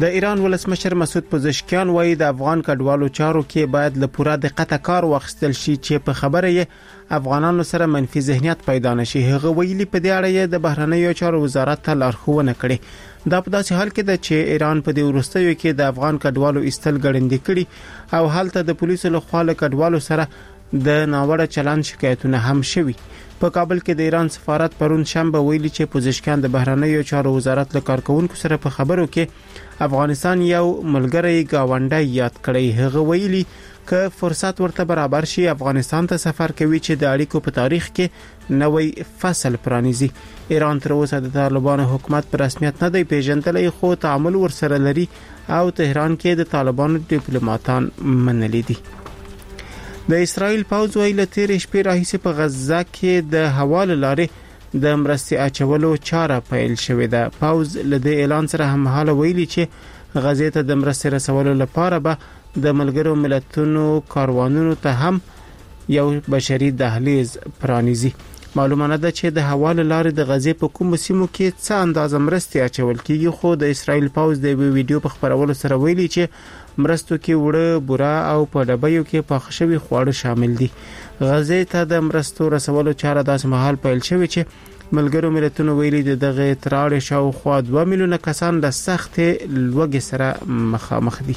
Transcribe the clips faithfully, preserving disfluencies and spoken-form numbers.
د ایران ولسمشر مسعود پزشکیان وایي د افغان کډوالو چارو کې باید له پوره دقت کار واخیستل شي چې په خبره یې افغانانو سره منفي ذهنیت پیدا نشي. هغه ویلي په دې اړه یې د بهرنیو چارو وزارت ته لارښوونه کړې. دا په داسې حال کې ده چې ایران په دې وروستیو کې د افغان کډوالو ایستل ګړندې کړي او هلته د پولیسو لخوا له کډوالو سره د ناوړه چلند شکایتونه هم شوي. په کابل کې د ایران سفارت پرون شنبه ویلي چې پزشکیان د بهرنیو چارو وزارت له کارکونکو سره په خبرو کې افغانستان یو ملګری گاونډی یاد کړی. هغه ویلي که فرصت ورته برابر شي افغانستان ته سفر کوي چې د اړیکو په تاریخ کې نوې فصل پرانیزي. ایران تر اوسه د طالبانو حکومت په رسمیت نه دی پیژندلی خو تعامل ورسره لري او تهران کې د طالبانو ډیپلوماټان منلي دي. د اسرائیل پوځ ویل تیر شپې راهیسې په غزه کې د هوا له لارې د مرستې اچولو چاره پیل شوې ده. پوځ له دې اعلان سره هممهاله ویلي چې غزې ته د مرستې رسولو لپاره به د ملګرو ملتونو کاروانونو ته هم یو بشري دهلیز پرانیزي. معلومه نه ده چې د هوا له لارې د غزې په کومو سیمو کې څه اندازه مرستې اچول کیږي خو د اسرائیل پوځ د ویډیو په خبرولو سره ویلي چې مرستو کې وړه بورا او په ډبیو کې پاخه شوی خواړه شامل دي. غزې ته د مرستو رسولو چاره داس مهال پیل شوی چې ملګرو ملتونو ویلي د دغه تراړ شاوخوا دوه میلیونه کسان د سخت لوږې سره مخامخ دي.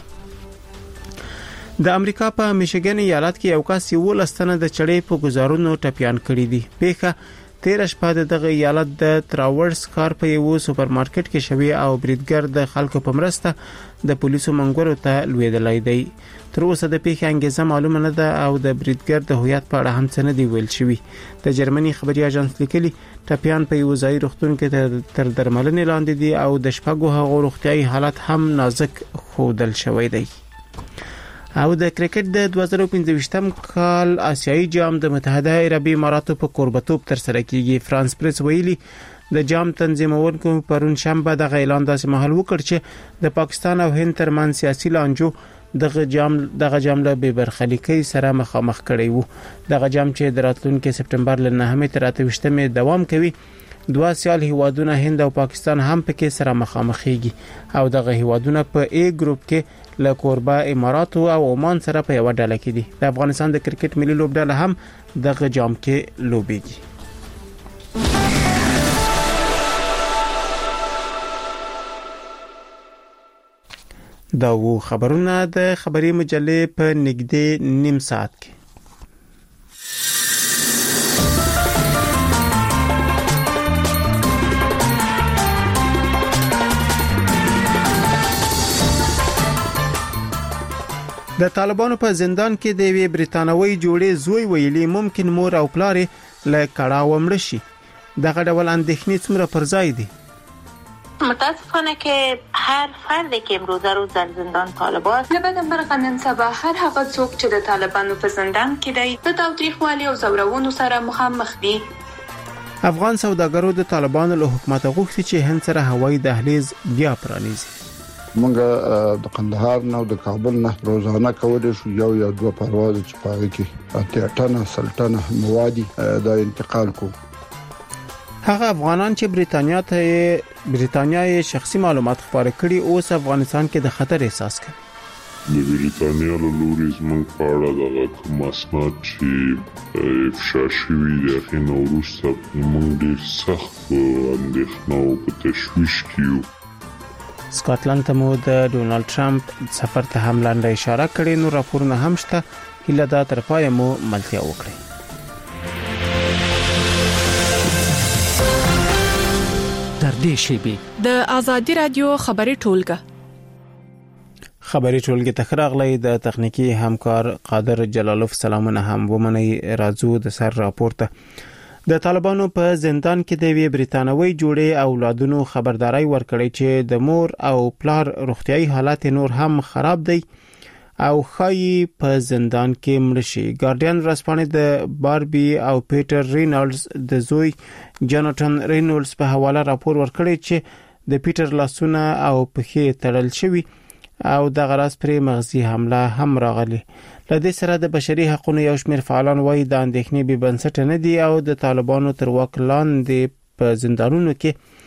د امریکا په میشیګن ایالت کې یو کس یو لستنه د چړې په گزارونو ټپيان کړی دي. پیښه تیر شپه د دغه ایالت د تراورس کار په یو سوپرمارکټ کې شوی او بریدګر د خلکو په مرسته د پولیسو منګورو ته لویدلای دی. تر اوسه د پیښې انګیزه معلومه نه ده او د بریدګر د هویت په اړه هم څه نه دی ویل شوی. د جرمني خبري اژانس لیکلي ټپيان په یو ځای روغتون کې تر درملنې لاندې دي او د شپږو هغو روغتيایي حالت هم نازک خودل شوی دی. او د کرکټ د دوه زره پنځه کال آسیایي جام د متحده عربي اماراتو په کوربتوب تر سره کیږي. فرانس پریس ویلي د جام تنظیمونکو پرون شنبه د اعلان داسې محل وکړ چې د پاکستان او هند ترمن سیاسي لانجو دغه جام دغه جام له بې برخلیکۍ سره مخامخ کړی وو. دغه جام چې د راتلونکي سپټمبر له نهمې تر اته ویشتمې دوام کوي. دوه سیال هیوادونه هند او پاکستان هم پکې سره مخامخېږي او دغه هیوادونه په ای ګروپ کې له کوربه اماراتو او عمان سره په یو ډله کې دي. د افغانستان د کرکټ ملي لوبډله هم دغه جام کې لوبېږي. دا وو خبرونه د خبري مجلې په نږدې نیم ساعت کې. د طالبانو په زندان کې د وی بریتانوي جوړې زوی ویلي ممکن مور او پلار له کړهو مړ شي. دغه ډول اندېښنې څومره پر ځای دي؟ متاسفانه که هر فردی که امروزه روز در زندان طالبان لبدن برقنن سبا هر هغه څوک چې د طالبانو په زندان کې دی د تاوتریخوالي او زورونو سره مخامخ دي. افغان سوداګرو د طالبانو له حکومت غوښتي چې هند سره هوایي دهلیز بیا پرانیزي. مونږ د قندهار نه او د کابل نه روزانه کولای شو یو یا دوه پرواز چې پاره کې اته ټنه سلطنه موادي د انتقال کو. هغه افغانان چې بریتانیا ته بریتانیا یې شخصي معلومات خبره کړي اوس افغانستان کې د خطر احساس کوي. د بریتانیا له لوري زموږ په اړه دغه کوم اسناد چې افشا شوي دي هغې نه وروسته موږ ډېر سخت په اندېښنه او په تشویش کې یو. سکاټلند ته مو د ډونالد ټرمپ سفر ته هم لاندې اشاره کړې. نو راپورونه هم شته. هیله دا تر پای مو ملتیا وکړي. در دې شیبې د آزادي رادیو خبري ټولګه خبري ټولګه تخراغلې د تخنیکی همکار قادر جلالوف سلامونه هم ومني. راځو د سر راپورته. د طالبانو په زندان کې د وی بریتانوي جوړې اولادونو خبرداري ورکړې چې د مور او پلار روغتيایي حالت نور هم خراب دي او خایي په زندان کې مړ شي. ګارډین رسپانې د باربي او پیټر رینالډز د زوی جاناتن رینالډز په حواله راپور ورکړی چې د پیټر لاسونه او پښې تړل شوی او د غراس پرې مغزي حمله هم راغلی. لدې سره د بشري حقوقو یو شمېر فعالان وایي د اندېښنې به بنسټ نه دي او د طالبانو تر واک لاندې په زندانونو کې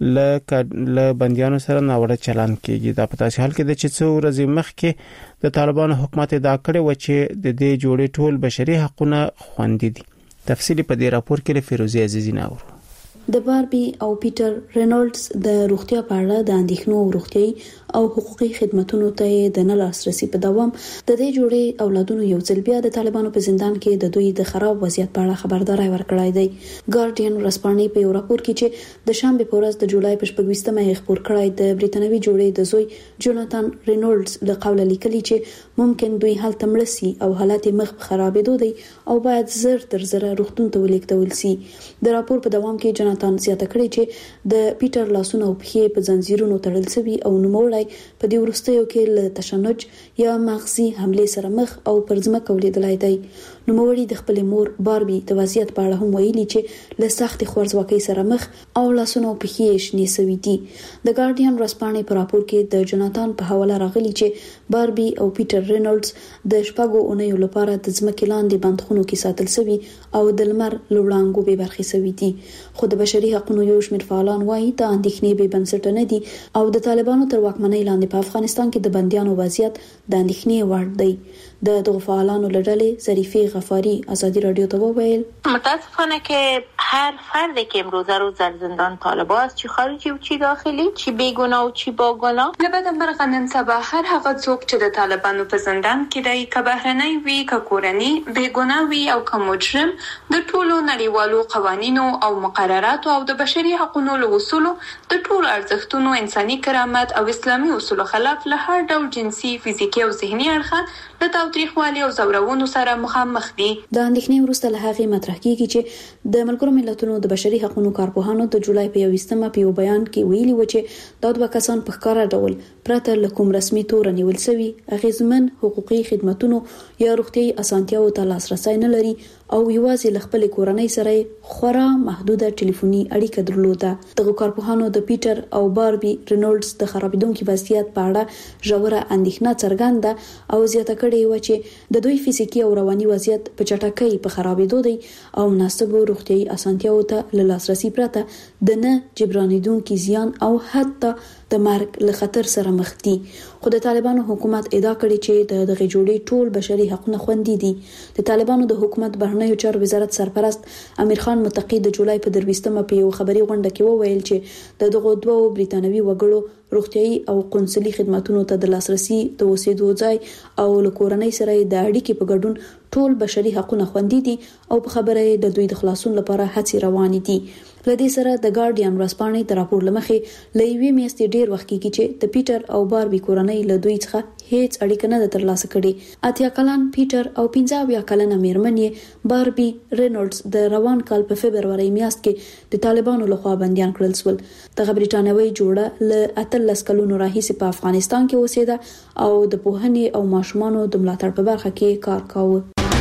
له بنديانو سره ناوړه چلند کیږي. دا په تاسو حال کې د چې څو ورځې مخکې د طالبانو حکومت ادعا کړې و چې د دې جوړې ټول بشري حقوقونه خوندي دي. تفصیلی په دې راپور کې له فیروزي عزیزی ناوړو. د باربي او پیټر رینولډز د روغتیا په اړه د اندېښنو روغتيایي او حقوقي خدماتو ته د نه لاسرسي په دوام د دې جوړې اولادونو یو ځل بیا د طالبانو په زندان کې د دوی د خراب وضعیت په اړه خبرداري ورکړای دی. ګارډین ورسپانې په یو راپور کې چې د شنبه په ورځ د جولای په شپږم یې خبر کړای د بریټانوي جوړې د زوی جوناتان رینولډز له قوله لیکلي چې ممکن دوی هلته مړ شي او حالت مخ خرابېدو دی او باید زر تر زر روغتون ته ولیکتل شي. د راپور په دوام کې جوناتان زیاته کړی چې د پیټر لاسونه او پښې په زنجیرونو تړل شوی او نوموړی په دې وروستیو کې له تشنج یا مغزي حمله سره مخ او پر ځمکه ولیدلای دی. نوموړی د خپل مور باربي د وضعیت په اړه هم ویلي چې له سخت خوارځواکۍ سره مخ او لاسونه او پښې شنې سوي دي. د ګارډین ورسپانې په راپور کې د جوناتان په حواله راغلي چې باربي او پیټر رینولډز د شپږو اونیو لپاره د ځمکې لاندې بندخونو کې ساتل شوي او د لمر لوړانګو به برخې سوي دي. خو د بشري حقوقو یو شمېر فعالان وايي د اندېښنې به بنسټ نه دي او د طالبانو تر واکمنۍ لاندې په افغانستان کې د بنديانو وضعیت د اندېښنې وړ دی. د دغه فعالانو لړلې ظریفه غفاری ازادي رادیو ته وویل متاسفانه که هر فردی که امروزه روز در زندان طالب است چی خارجی و چی داخلی چی بیگناه و چی باگناه لبد برغ نن سبا هر هغه څوک چې د طالبانو په زندان کې دی که بهرنی وي که کورنی بیگناه وي او که مجرم د ټولو نړیوالو قوانینو او مقرراتو او د بشري حقوقو له اصولو د ټولو ارزښتونو انساني کرامت او اسلامي اصولو خلاف له هر ډول جنسي فزیکي او ذهني اړخه د تاوتریخوالي او زورونو سره مخامخ دي. د اندېښنې وروسته له هغې مطرح کیږي چې د ملګرو ملتونو د بشري حقوقو کارپوهانو د جولای په یوویشتمه په یو بیان کې ویلي و چې دا دوه کسان په ښکاره ډول پرته له کوم رسمي تور نیول شوي اغیزمن حقوقي خدماتو یا روغتيایي اسانتیاو ته لاسرسي نه لري او یوازې له خپل کورنۍ سره خورا محدوده ټلیفوني اړیکه درلوده. دغه کارپوهانو د پیټر او باربي رینولډز د خرابېدونکو وضعیت په اړه ژوره اندېښنه څرګنده او زیاته کړې و چې د دوی فزیکی او رواني وضعیت په چټکۍ په خرابېدو دی او مناسب روغتيایي اسانتیاو ته له لاسرسي پرته د نه جبرانېدونکو زیان او حتی د مرګ له خطر سره مخ دي. خو د طالبانو حکومت ادعا کړې چې د دغه جوړې ټول بشري حقوقونه خوندي دي. د طالبانو د حکومت بهرنیو چارو وزارت سرپرست امیر خان متقی د جولای په درويشتمه په یو خبري غونډه کې وویل چې د دغه دوه بریټانوي وګړو روغتيایي او قونسلي خدماتو ته د لاسرسي د اوسېدو ځای او له کورنۍ سره د اړیکې په ګډون ټول بشري حقوقونه خوندي دي او په خبره د دوی د خلاصون لپاره هڅې روانې دي. لدې سره د ګارډین ورسپانې د راپور لمخې لوي میاشتې ډیر وخت کېږي چې د پیټر او باربي کورنۍ له دوی څخه هیڅ اړیکه نه ترلاسه کړي. اتیا کلن پیټر او پنځه اویا کلنه میرمنې باربي رینولډز د روان کال په فبرवरी میاشت کې د طالبانو لخوا بنديان کړل شول. دغه بریټانوي جوړه له اتلس کلونو راهیسې په افغانستان کې اوسېده او د پوهنې او ماشومانو د ملاتړ په برخه کې کار کاوه.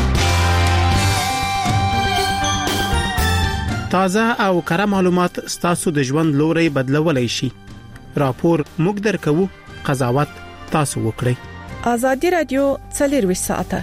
تازه او کره معلومات ستاسو د ژوند لوري بدلولای شي. راپور موږ درکو، قضاوت تاسو وکړئ. ازادي رادیو څلور ساعته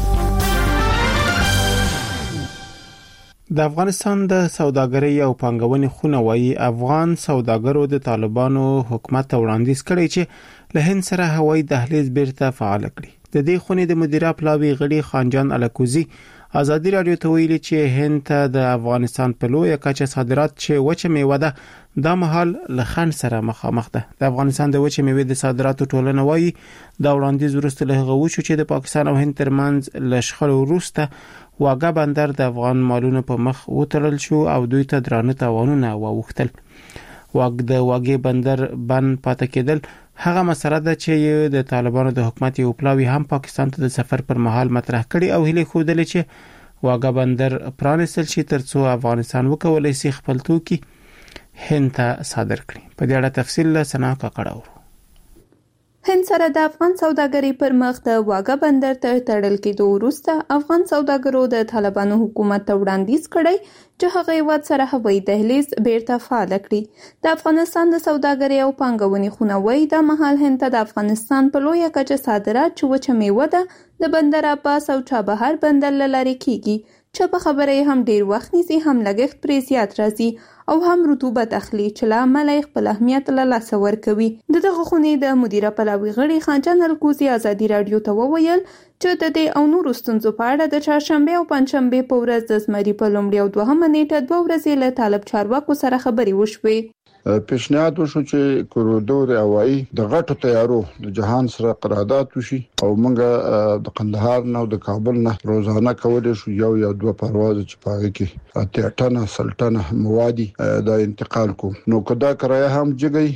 د افغانستان د سوداګرۍ او پانګونې خونه وايي افغان سوداګرو د طالبانو حکومت ته وړاندیز کړی چې له هند سره هوایي دهلیز بیرته فعال کړي. د دې خونې د مدیره پلاوی غړي خانجان الکوزی ازادي رادیو ته ویلي چې هند ته د افغانستان په لویه کچه صادرات چې وچه میوه ده د مهال له خنډ سره مخامخ ده. د افغانستان د وچه میوې د صادراتو ټولنه وايي دا وړاندیز وروسته له هغه وشو چې د پاکستان او هند ترمنځ له شخړو وروسته واګه بندر د افغان مالونو په مخ وتړل شو او دوی ته درانه تاوانونه واوښتل. واګ د واګې بندر بند پاتې کېدل هغه مسله ده چې د طالبانو د حکومت یو پلاوی هم پاکستان ته د سفر پر مهال مطرح کړي او هلي خوده چې واګه بندر پرانستل شي ترڅو افغانستان وکولای شي خپل توکي هند ته صادر کړي. په دې اړه تفصیل له سنا کاکړاو. هند سره د افغان سوداګرۍ پر مخ د واګه بندر ته تړل کېدو وروسته افغان سوداګرو د طالبانو حکومت ته وړاندیز کړی چې هغه هیواد سره هوایي دهلیز بیرته فعال کړي. د افغانستان د سوداګرۍ او پانګونې خونه وايي د مهال هند ته د افغانستان په لویه کچه صادرات چې وچه میوه ده د بندر عباس او چابهار بندر له لارې کیږي چې په خبره هم ډیر وخت نیسي، هم لګښت پرې زیات راځي او هم رطوبت اخلي چې له امله خپل اهمیت له لاسه ورکوي. د دغه خونې د مدیره پلاوي غړي خانجان الکوزي ازادي رادیو ته وویل چې د دې او نورو ستونزو په اړه د چهارشنبه او پنځشنبه په ورځ د زمري په لومړۍ او دوهمه نیټه دوه ورځې له طالب چارواکو سره خبرې وشوې. پیشنهاد وشو چې کوریډور هوایی د غټو طیارو د جهان سره قرارداد وشي او موږ د قندهار نه او د کابل نه روزانه کولای شو یو یا دوه پرواز چې پاره کې اتیا ټنه سلټنه موادي د انتقال کو. نو کدا کرایه هم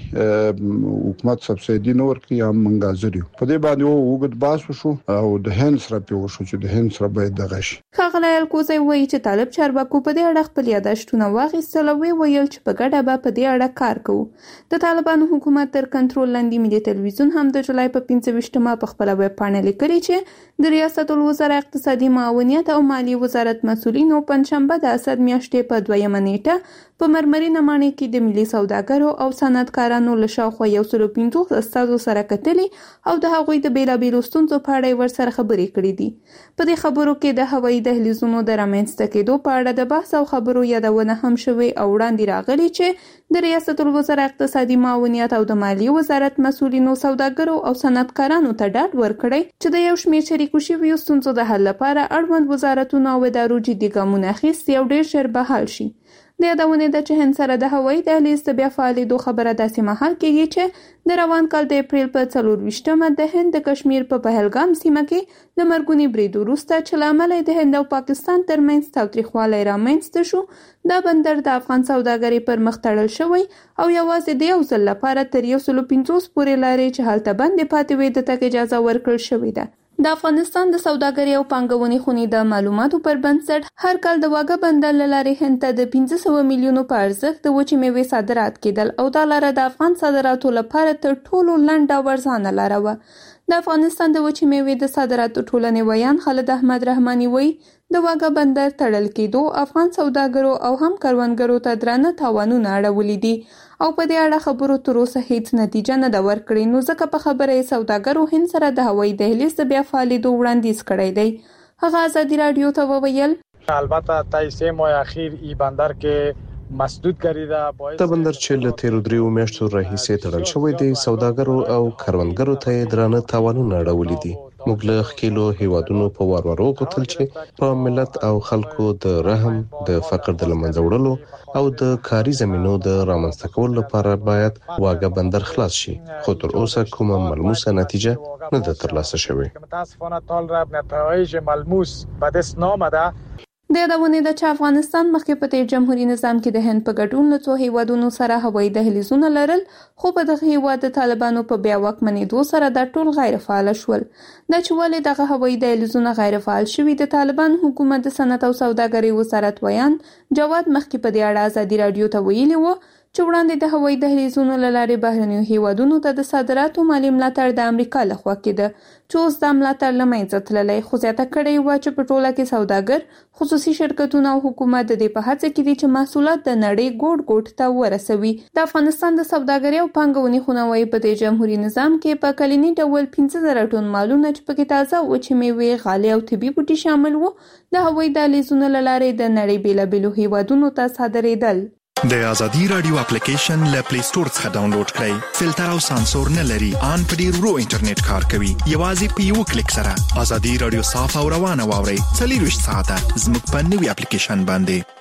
جګي حکومت سبسایډي نو ورکړي هم موږ زریو په دې باندې وګد باس وشو او د هند سره پیو شو چې د هند سره باید دغه شي. خغلی الکوزي وایي چې طالب چارواکو په دې اړه خپل یادښتونه واخیستل او ویل چې په ګډه به په دې اړه کار کوو. د طالبانو حکومت تر کنټرول لاندې ملي تلویزیون هم د جولای په پنځه ویشتمه په خپل ویب پاڼه لیکلي چې د ریاست الوزرا اقتصادي معاونیت او مالی وزارت مسؤلینو پنځشنبه د اسد میاشتې په دویمه نیټه په مرمرینه ماڼۍ کې د ملي سوداګرو او صنعتکارانو له شاوخوا یو سل پنځوس استادو سره کتلي او د هغوی د بیلابیلو ستونزو په اړه ورسره خبرې کړې دي. په دې خبرو کې د هوایي دهلیزونو د رامنځته کېدو په اړه د بحث او خبرو یادونه هم شوې او وړاندې راغلي چې د ریاست الوزرا اقتصادي معاونیت او د مالی وزارت مسؤلینو سوداګرو او صنعتکارانو ته ډاډ ورکړی چې د یو شمېر شریکو شویو ستونزو د حل لپاره اړوند وزارتونو او ادارو جدي ګامونه اخیستي او ډېر ژر به حل شي. د یادونې ده چې هند سره د هوایي دهلیز د بیا فعالېدو خبره داسې مهال کېږي چې د روان کال د اپریل په څلور ویشتمه د هند د کشمیر په پهلګام سیمه کې د مرګوني برید وروسته چې له امله د هند او پاکستان ترمنځ تاوتریخوالی رامنځته شو، دا بندر د افغان سوداګرۍ پر مخ تړل شوی او یوازې د یو ځل لپاره تر یو سل پنځوس پورې لارې چې هلته بندې پاتې وې د تګ اجازه ورکړل شوې ده. د افغانستان د سوداګرۍ او پانګونې خونې د معلوماتو پر بنسټ هر کال د واګه بندر له لارې هند ته د پنځه سوه میلیونو په ارزښت د وچې میوې صادرات کېدل او دا لاره د افغان صادراتو لپاره تر ټولو لنډه او ارزانه لاره وه. د افغانستان د وچې میوې د صادراتو ټولنې ویان خالد احمد رحماني وایي د واګه بندر تړل کېدو افغان سوداګرو او هم کروندګرو ته درانه تاوانونه اړولي دي او په دې اړه خبرو تر اوسه هیڅ نتیجه نه ده ورکړې. نو ځکه په خبره یې سوداګرو هند سره د هوایي دهلیز د بیا فعالېدو وړاندیز کړی دی. هغه ازادي رادیو ته وویل البته تا سه ماه اخیر ای بندر کې مسدود کړی دا د بندر چې له تیرو دریو میاشتو راهیسې تړل شوی دی سوداګرو او کروندګرو ته درانه تاوانونه اړولي دي. موږ له خکېلو هیوادونو په وار وار وکتل چې په ملت او خلکو د رحم د فقر د لمنځه وړلو او د کاري زمینو د رامنځته کولو لپاره باید واګه بندر خلاص شي، خو تر اوسه کومه ملموسه نتیجه نه ده ترلاسه شوې. متاسفانه طال را نتایج ملموس به دست نامده. د یادونې ده چې افغانستان مخکې په تیر جمهوریت نظام کې د هند په ګډون له څو هیوادونو سره هوایي دهلیزونه لرل، خو په دغه هیواد د طالبانو په بیا واکمنېدو سره دا ټول غیر فعال شول. دا چې ولې دغه هوایي دهلیزونه غیر فعال شوي د طالبان حکومت د صنعت او سوداګرۍ وزارت ویان جواد مخکې په دې اړه ازادي رادیو ته ویلي وو چې وړاندې د هوایي دهلیزونو له لارې بهرنیو هیوادونو ته د صادراتو مالي ملاتړ د امریکا لخوا کېده چې اوس دا ملاتړ له منځه تللی، خو زیاته کړې وه چې په ټوله کې سوداګر، خصوصي شرکتونه او حکومت د دې په هڅه کې دي چې محصولات د نړۍ ګوټ ګوټ ته ورسوي. د افغانستان د سوداګرۍ او پانګونې خونه وایي په دې جمهوریت نظام کې په کلني ډول پنځه زره ټن مالونه چې پکې تازه وچې میوې، غالۍ او طبي بوټي شامل وو د هوایي دهلیزونو له لارې د نړۍ بیلابیلو هیوادونو ته صادرېدل. د ازادي رادیو اپلیکیشن له پلی سٹور څخه ډاونلوډ کړئ. فلټر او سانسور نه لري، ان په ډیر ورو انټرنیټ کار کوي. یوازې په یو کلیک سره ازادي رادیو صاف او روانه واورئ. څلورویشت ساعته زموږ په نوي اپلیکیشن باندې.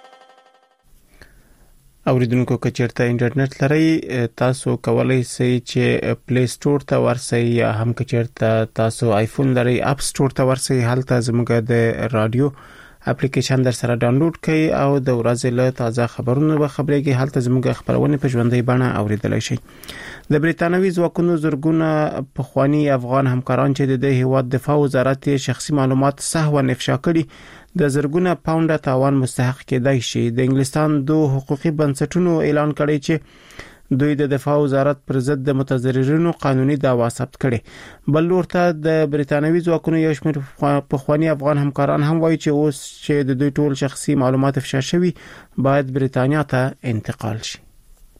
اوریدونکو که چیرته انټرنیټ لرئ تاسو کولای شئ چې پلی سٹور ته ورسئ یا هم که چیرته تاسو آیفون لرئ اپ سٹور ته ورسئ. هلته زموږ د رادیو اپلیکیشن در سره ډاونلوډ کړئ او د ورځې له تازه خبرونو به خبرېږئ. هلته زموږ خبرونه په ژوندۍ بڼه اوریدلای شئ. د بریتانوي ځواکونو زرګونه پخوانی افغان همکاران چې د هیواد دفاع وزارت شخصي معلومات سهوا افشا کړي د زرګونه پاونډه تاوان مستحق کېدای شي. د انګلستان دوه حقوقي بنسټونو اعلان کړی چې دوی د دفاع وزارت پر ضد د متضررینو قانوني دعوا ثبت کړي. بل لورته د بریتانوي ځواکونو یو شمېر پخوانی افغان همکاران هم وایي چې اوس چې د دوی ټول شخصي معلومات افشا شوي باید بریتانیا ته انتقال شي.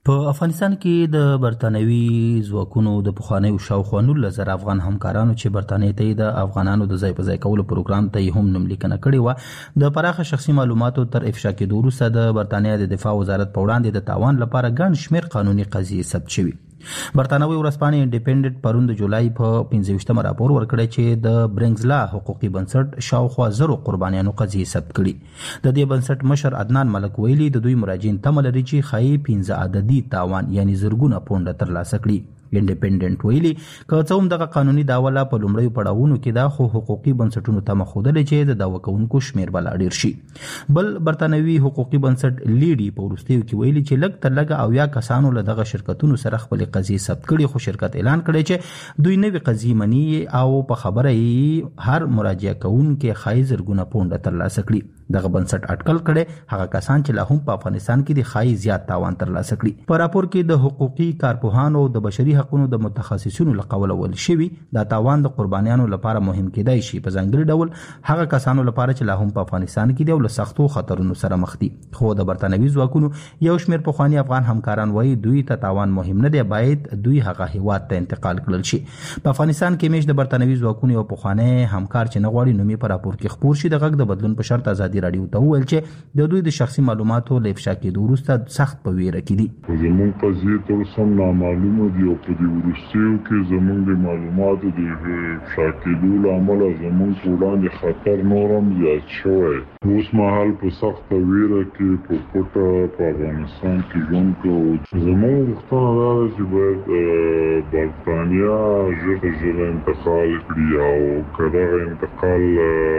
په افغانستان کې د برتانوي ځواکونو د پخوانیو شاوخوا نولس زره افغان همکارانو چې برتانیې ته د افغانانو د ځای په ځای کولو پروګرام ته هم نوملیکنه کړې وه د پراخه شخصي معلوماتو تر افشا کېدو وروسته د برتانیا د دفاع وزارت په وړاندې د تاوان لپاره ګڼ شمېر قانوني قضیې ثبت شوي. برتانوي ورځپاڼې انډیپندنت پرون د جولای په پنځه ویشتمه راپور ورکړی چې د برینګزلا حقوقي بنسټ شاوخوا زرو قربانیانو قضیې ثبت کړي. د دې بنسټ مشر عدنان ملک ویلي د دوی مراجعین تمه لري چې ښایي پنځه عددي تاوان یعنی زرګونه پونډه ترلاسه کړي. انډیپندنت ویلي که څه هم دغه قانوني دعوه لا په لومړیو پړاوونو کې دا خو حقوقي بنسټونو ته مخودلې چې د دعوه کوونکو شمېر به لا ډېر شي. بل برتانوي حقوقي بنسټ لیډي په وروستیو کې ویلي چې لږ تر لږه اویا کسانو له دغه شرکتونو سره خپلې قضیې ثبت کړي خو شرکت اعلان کړی چې دوی نوې قضیې مني او په خبره یې هر مراجعه کوونکی ښایي زرګونه پونډه ترلاسه کړي. دغه بنسټ اټکل کړي هغه کسان چې لا هم په افغانستان کې د ښایي زیات تاوان ترلاسه کړي. په راپور کې د حقوقي کارپوهانو د بشري حقوقو د متخصصینو له قوله ویل شوي دا تاوان د قربانیانو لپاره مهم کېدای شي په ځانګړي ډول هغه کسانو لپاره چې لا هم په افغانستان کې دي او له سختو خطرونو سره مخ دي. خو د برتانوي ځواکونو یو شمېر پخواني افغان همکاران وایي دوی ته تاوان مهم نه دی، باید دوی هغه هیواد ته انتقال کړل شي. په افغانستان کې میش د برتانوي ځواکونو یو پخوانی همکار چې نه غواړي نومې په راپور کې خپور شي د غږ د بدلون په شرط ازادي راډیو ته وویل چې د دوی د شخصي معلوماتو له افشا کېدو وروسته سخت په ویره کې دي. زموږ قضیې تر اوسه نامعلومه دي او په دې وروستیو کې زموږ د معلوماتو د افشا کېدو له امله زموږ په وړاندې خطر نور هم زیات شوی. اوس مهال په سخته ویره کې په پټه په افغانستان کې ژوند کوو. زموږ غوښتنه دا ده چې باید برتانیا ژر تر ژره انتقال کړي او که دغه انتقال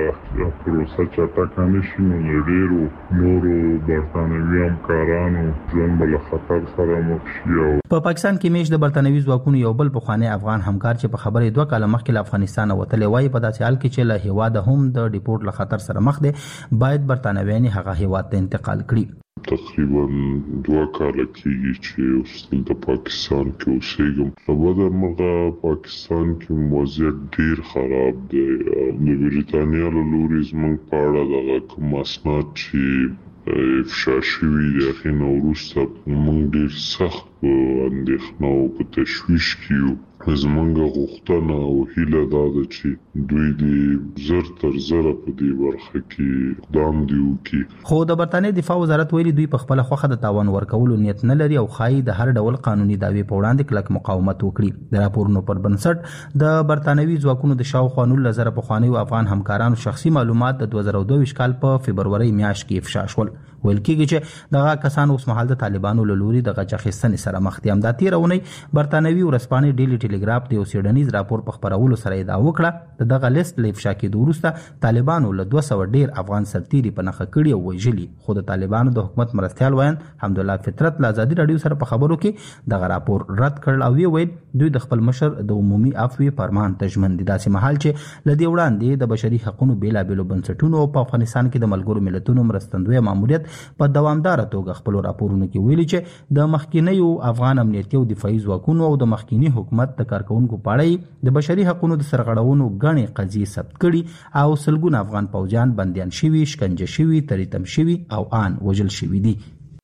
پروسه چټکه نه شي نو د ډېرو نورو برتانوي همکارانو ژوند به له خطر سره مخ شي. په پاکستان کې میش د برتانوي ځواکونو یو بل پخوانی افغان همکار چې په خبرې دوه کاله مخکې له افغانستان وتلی وایي په داسې حال کې چې له هیواده هم د ډیپورټ له خطر سره مخ دی باید برتانویان هغه هیواد ته انتقال کړي. تقریبا دوه کاله کېږي چې اوس دلته پاکستان کې اوسېږم. له بده مرغه پاکستان کې وضعیت ډېر خراب دی. د بریتانیا له لوري زموږ په اړه دغه کوم اسناد چې افشا شوي دي هغې نه وروسته موږ ډېر سخت په اندېښنه او په تشویش کې یو. زموږ غوښتنه او هیله دا ده چې دوی دې زر تر زره په دې برخه کې اقدام دې وکړي. خو د برتانیې دفاع وزارت ویلي دوی په خپله خوښه د تاوان ورکولو نیت نه لري او ښایي د هر ډول قانوني دعوې په وړاندې کلک مقاومت وکړي. د راپورونو پر بنسټ د برتانوي ځواکونو د شاوخوا نولس زره پخوانیو افغان همکارانو شخصي معلومات د دوه زره دوه ویشت کال په فبرورۍ میاشت کې افشا شول. ویل کېږي چې دغه کسان اوس مهال د طالبانو له لوري د غچ اخیستنې سره مخ دي. همدا تېره اونۍ برتانوي ورځپاڼې ډیلی ټیلیګراف د یو څېړنیز راپور په خپرولو سره ادعا وکړه د دغه لیست له افشا کېدو وروسته طالبانو له دوه سوه ډېر افغان سرتیري په نښه کړي او وژلي. خو د طالبانو د حکومت مرستیال ویاند حمدالله فطرت له ازادي راډیو سره په خبرو کې دغه راپور رد کړل او ویل دوی د خپل مشر د عمومي عفوې فرمان ته ژمن دي. داسې مهال چې له دې وړاندې د بشري حقوقو بېلابېلو بنسټونو په افغانستان کې د ملګرو ملتونو مرستندویه ماموریت په دوامداره توګه خپل راپورونو کې ویلي چې د مخکینیو افغان امنیتي او دفاعي ځواکونو او د مخکینی حکومت د کارکونکو په اړه د بشري حقوقو د سرغړونو غڼې قضیې ثبت کړي او سلګونه افغان پوځیان بندیان شوي، شکنجه شوي، تریتم شوي او آن وژل شوي دي.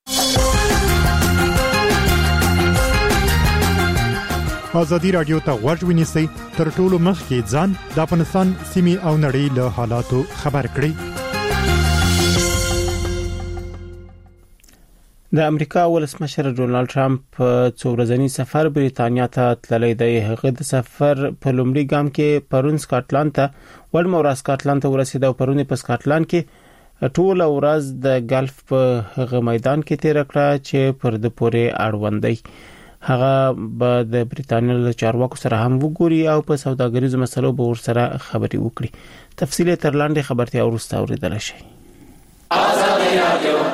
ازادي راډیو ته غوږ ونیسئ تر ټولو مخکې ځان د افغانستان سیمې او نړۍ له حالاتو خبر کړئ. د امریکا ولسمشر ډونالد ټرمپ څو ورځنی سفر بریتانیا ته تللی دی. هغه د سفر په لومړي ګام کې پرون سکاټلند ته ورمو را سکاټلند ته ورسېد او پرون په سکاټلند کې ټول ورځ د ګلف په هغه میدان کې تیر کړه چې پر د پورې اړوند دی. هغه به د بریتانیا له چارواکو سره هم وګوري او په سوداګریزو مسلو به ورسره خبري وکړي. تفصیل تر لاندې خبرتیا ورسته اوریدل شي. ازادي راډیو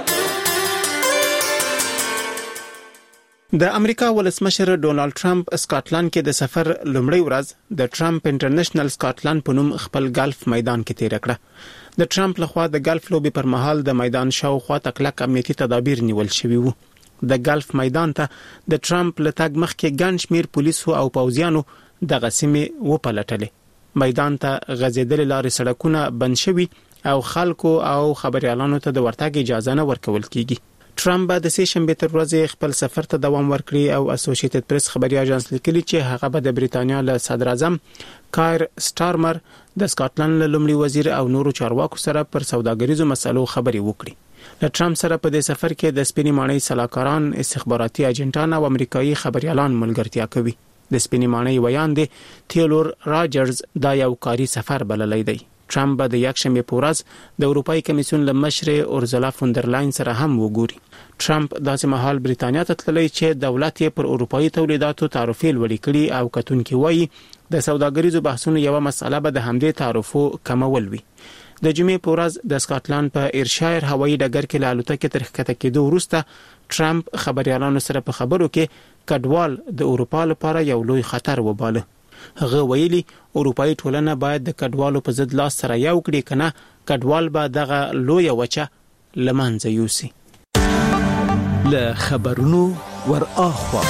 د امریکا ولسمشر ډونالد ټرمپ سکاټلند کې د سفر لومړی ورځ د ټرمپ انټرنیشنل سکاټلند په نوم خپل ګلف میدان کې تیر کړه. د ټرمپ لخوا د ګلف لوبي پر مهال د میدان شاوخوا تکلک امنیتي تدابیر نیول شوي وو. د ګلف میدان ته د ټرمپ له تګ مخکې ګڼ شمېر پولیسو او پوځیانو دغه سیمې وپلټلې. میدان ته غځېدلې لارې سړکونه بند شوي او خلکو او خبريالانو ته د ورتګ اجازه نه ورکول کیږي. ټرمپ د سې شنبه تر ورځې خپل سفر ته دوام ورکړي او اسوسییټډ پریس خبري اژانس لیکلي چې هغه به د بریتانیا له صدر اعظم کایر سټارمر د سکاټلند له لومړي وزیر او نورو چارواکو سره پر سوداګریزو مسلو خبري وکړي له ټرمپ سره په دې سفر کې د سپینې ماڼۍ سلاکاران استخباراتي اجنټان او امریکایي خبريالان ملګرتیا کوي د سپینې ماڼۍ ویان دي تیلور راجرز دا یو کاري سفر بللی دی ټرمپ به د یکشنبه په ورځ د اروپאי کمیسیون له مشر اورزلا فوندرلاین سره هم وګوري ټرمپ داسې مهال بریتانیا ته تللی چې دولت یې پر اروپאי تولیداتو تعرفې لوړې کړي او کتونکي وایي د سوداګریزو بحثونو یو مسله به د همدې تعرفو کمول وي د جمعې په ورځ د سکاټلند په ایرشایر هوایي ډګر کې له الوتکې تر ښکته کېدو وروسته ټرمپ خبريالانو سره په خبرو کې کډوال د اروپا لپاره یو لوی خطر وباله هغه ویلي اروپאי ټولنه باید د کډوالو په ضد لاس سره یو کړي کنه کډوال به دغه لوی وچه لمنځه یوسي له خبرونو ور اخوا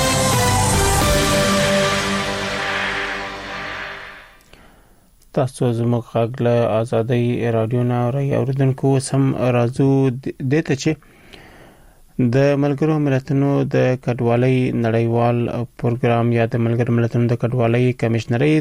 تاسو زموږ غږ له آزادۍ رادیو نه اوریدونکو سم راځو دته چې د ملګرو ملتونو د کډوالۍ نړیوال پروګرام یا د ملګرو ملتونو د کډوالۍ کمشنري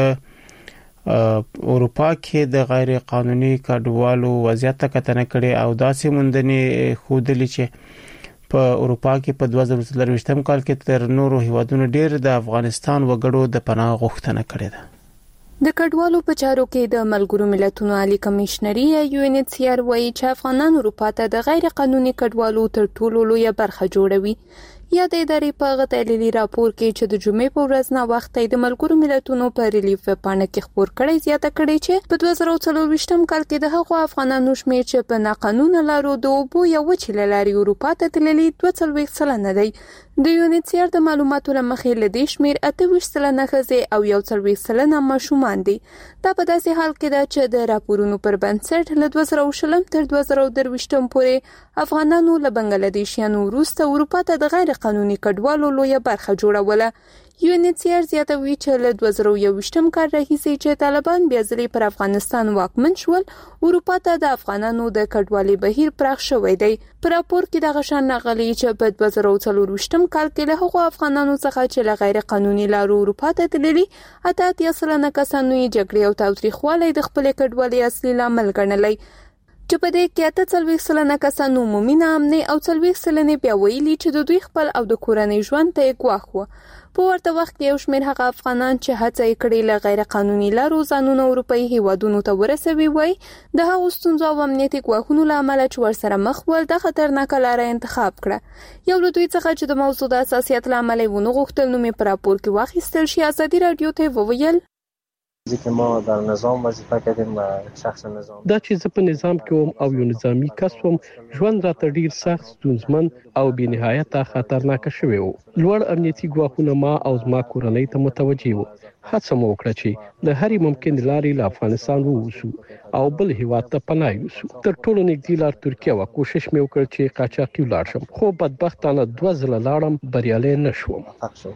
په اروپا کې د غیر قانوني کډوالو وضعیت کتنه کړي او داسې موندنې خودلی چې په اروپا کې په دوه زره څلرويشتم کال کې تر نورو هیوادونو ډیر د افغانستان وګړو د پناه غوښتنه کړې ده د کډوالو په چارو کې د ملګرو ملتونو عالی کمشنري یا یو ان ایچ سی آر وايي چې افغانان اروپا ته د غیر قانوني کډوالو تر ټولو لوی برخه جوړوي یا د ادارې په غتللی راپور کې چې د جمعې په ورځ نه وخت د ملګرو ملتونو په ریلیف پاڼه کې خبر کړی زیاته کړی چې په دوه زره څلرويشتم کال کې د هغو افغانانو شمېر چې په ناقانونه لارو د اوبو یا وچې له لارې اروپا ته تللي دوه څلوېښت سلنه دی د یو ان ایچ سی آر د معلوماتو له مخې له دې شمېر اته ویشت سلنه ښځې او یو څلوېښت سلنه ماشومان دي دا په داسې حال کې ده چې د راپورونو پر بنسټ له دوه زره شلم تر دوه زره درویشتم پورې افغانانو له بنگلاديشیانو وروسته اروپا ته د غیر قانوني کډوالو لویه برخه جوړوله یو ان ایچ سی آر زیاتوي چې له دوه زره یوویشتم کال راهیسې چې طالبان بیا ځلې پر افغانستان واکمن شول اروپا ته د افغانانو د کډوالۍ بهیر پراخ شوی دی په راپور کې د غشان نغلي چې په دوه زره څلرويشتم کال کې له هغو افغانانو څخه چې له غیر قانوني لارو اروپا ته تللي اته اتیا سلنه کسانو یې جګړې او تاوتریخوالی د خپل کډوالۍ اصلي لامل ګڼلی چې په دې کې اته څلوېښت سلنه کسانو عمومي ناامنۍ او څلوېښت سلنې بیا ویلي چې د دوی خپل او د کورنۍ ژوند ته یې ګواښ و په ورته وخت کې یو شمېر هغه افغانان چې هڅه یې کړې له غیر قانوني لارو ځانونه اروپאי هیوادونو ته ورسوي وای د هغو ستونزو او امنیتي ګواښونو له امله چې ورسره مخ ول د خطرناکه لاره انتخاب کړه یو له دوی څخه چې د موضوع د حساسیت له امله یې ونه غوښتل نو مې په راپور کې واخیستل شي ازادي رادیو ته وویل که ما در نظام وظیفه کردیم و شخص نظام دا چې زه په نظام کې وم او یو نظامی کس وم ژوند راته ډیر سخت ستونزمن او بې نهایته خطرناک شوی و لوړ امنیتي ګواښونه ما او زما کورنۍ ته متوجه وو هڅه مو وکړه چې د هرې ممکن لارې له افغانستان ووځو او بل هیواد ته پناه یوسو تر ټولو نږدې لار ترکیه و کوشش مې وکړ چې قاچاقي ولاړ شم خو بدبختانه دوه ځله لاړم بریالی نشوم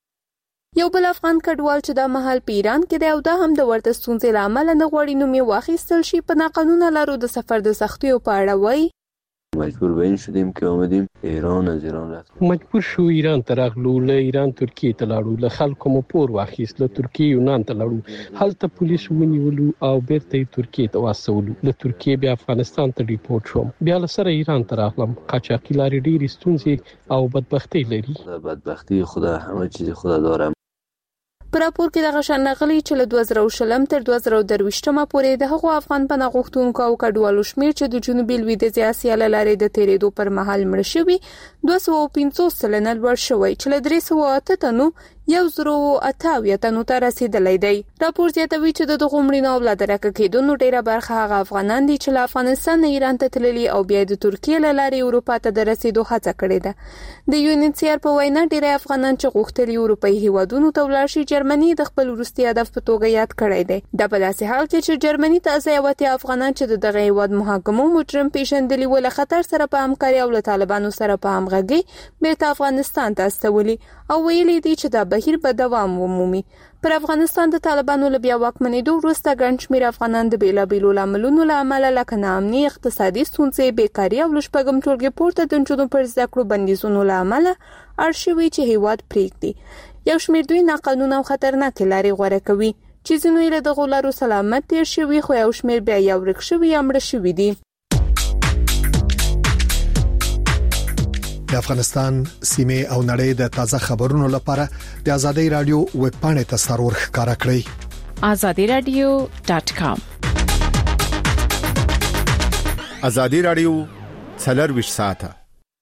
یو بل افغان کډوال چې د مهال په ایران کې دی او دا هم د ورته ستونزې له امله نه غواړي نو مې واخیستل شي په ناقانونه لارو د سفر د سختیو په اړه وایي مجبور به این شدیم که آمدیم ایران از ایران رفتیم مجبور شو ایران ته راغلو له ایران ترکیه ته لاړو له خلکو مو پور واخیست له ترکیه یونان ته لاړو هلته پولیس ونیولو او بیرته ترکیه ته واستولو له ترکیه بیا افغانستان ته ریپورت شوم بیا له سره ایران ته راغلم قاچاقي لارې ډېرې ستونزې او بدبختۍ لري بدبختی خدا همه چیز خدا داره په راپور کې د غشن نغلي چې له دوه زره شلم تر دوه زره درویشتم پورې د هغو افغان پناه غوښتونکو او کډوالو شمېر چې د جنوبي لویدیځ اسیا له لارې د تیرېدو پر مهال مړ شوي دوه سوه پنځوس سلنه لوړ شوی چې له درې سوه اته تنو یو زرو اته اویا تنو ته رسیدلی دی راپور زیاتوي چې د دغو مړینو او له درکه کېدونو ډېره برخه هغه افغانان دي چې له افغانستان نه ایران ته تللي او بیا د ترکیې له لارې اروپا ته د رسیدو هڅه کړې ده د یو ان ایچ سی آر په وینا ډېری افغانان چې غوښتلي اروپایي هیوادونو ته ولاړ شي جرمني د خپل وروستي هدف په توګه یاد کړی دی دا په داسې حال کې چې جرمني ته ځای وتې افغانان چې د دغه هیواد محاکمو مجرم پیژندلي و له خطر سره په همکاري او له طالبانو سره په همغږۍ بیرته افغانستان ته استولي او ویلي دي چې دا بهیر به دوام ومومي پر افغانستان د طالبانو له بیا واکمنېدو وروسته ګڼ شمېر افغانان د بېلابېلو لاملونو له امله لکه ناامني، اقتصادي ستونزې، بیکاري او له شپږم ټولګي پورته د نجونو پر زده کړو بندیزونو له امله اړ شوي چې هیواد پرېږدي. یو شمېر دوی ناقانونه او خطرناکې لارې غوره کوي چې ځینو یې له دغو لارو سلامت تېر شوي، خو یو شمېر بیا یا ورک شوي یا مړه شوي دي. د افغانستان سیمه او نړۍ د تازه خبرونو لپاره د آزادۍ رادیو ویب پاڼې ته سرور ښکارا کړئ آزادی رادیو ډاٹ کام. آزادی رادیو څلرویشت ساعته.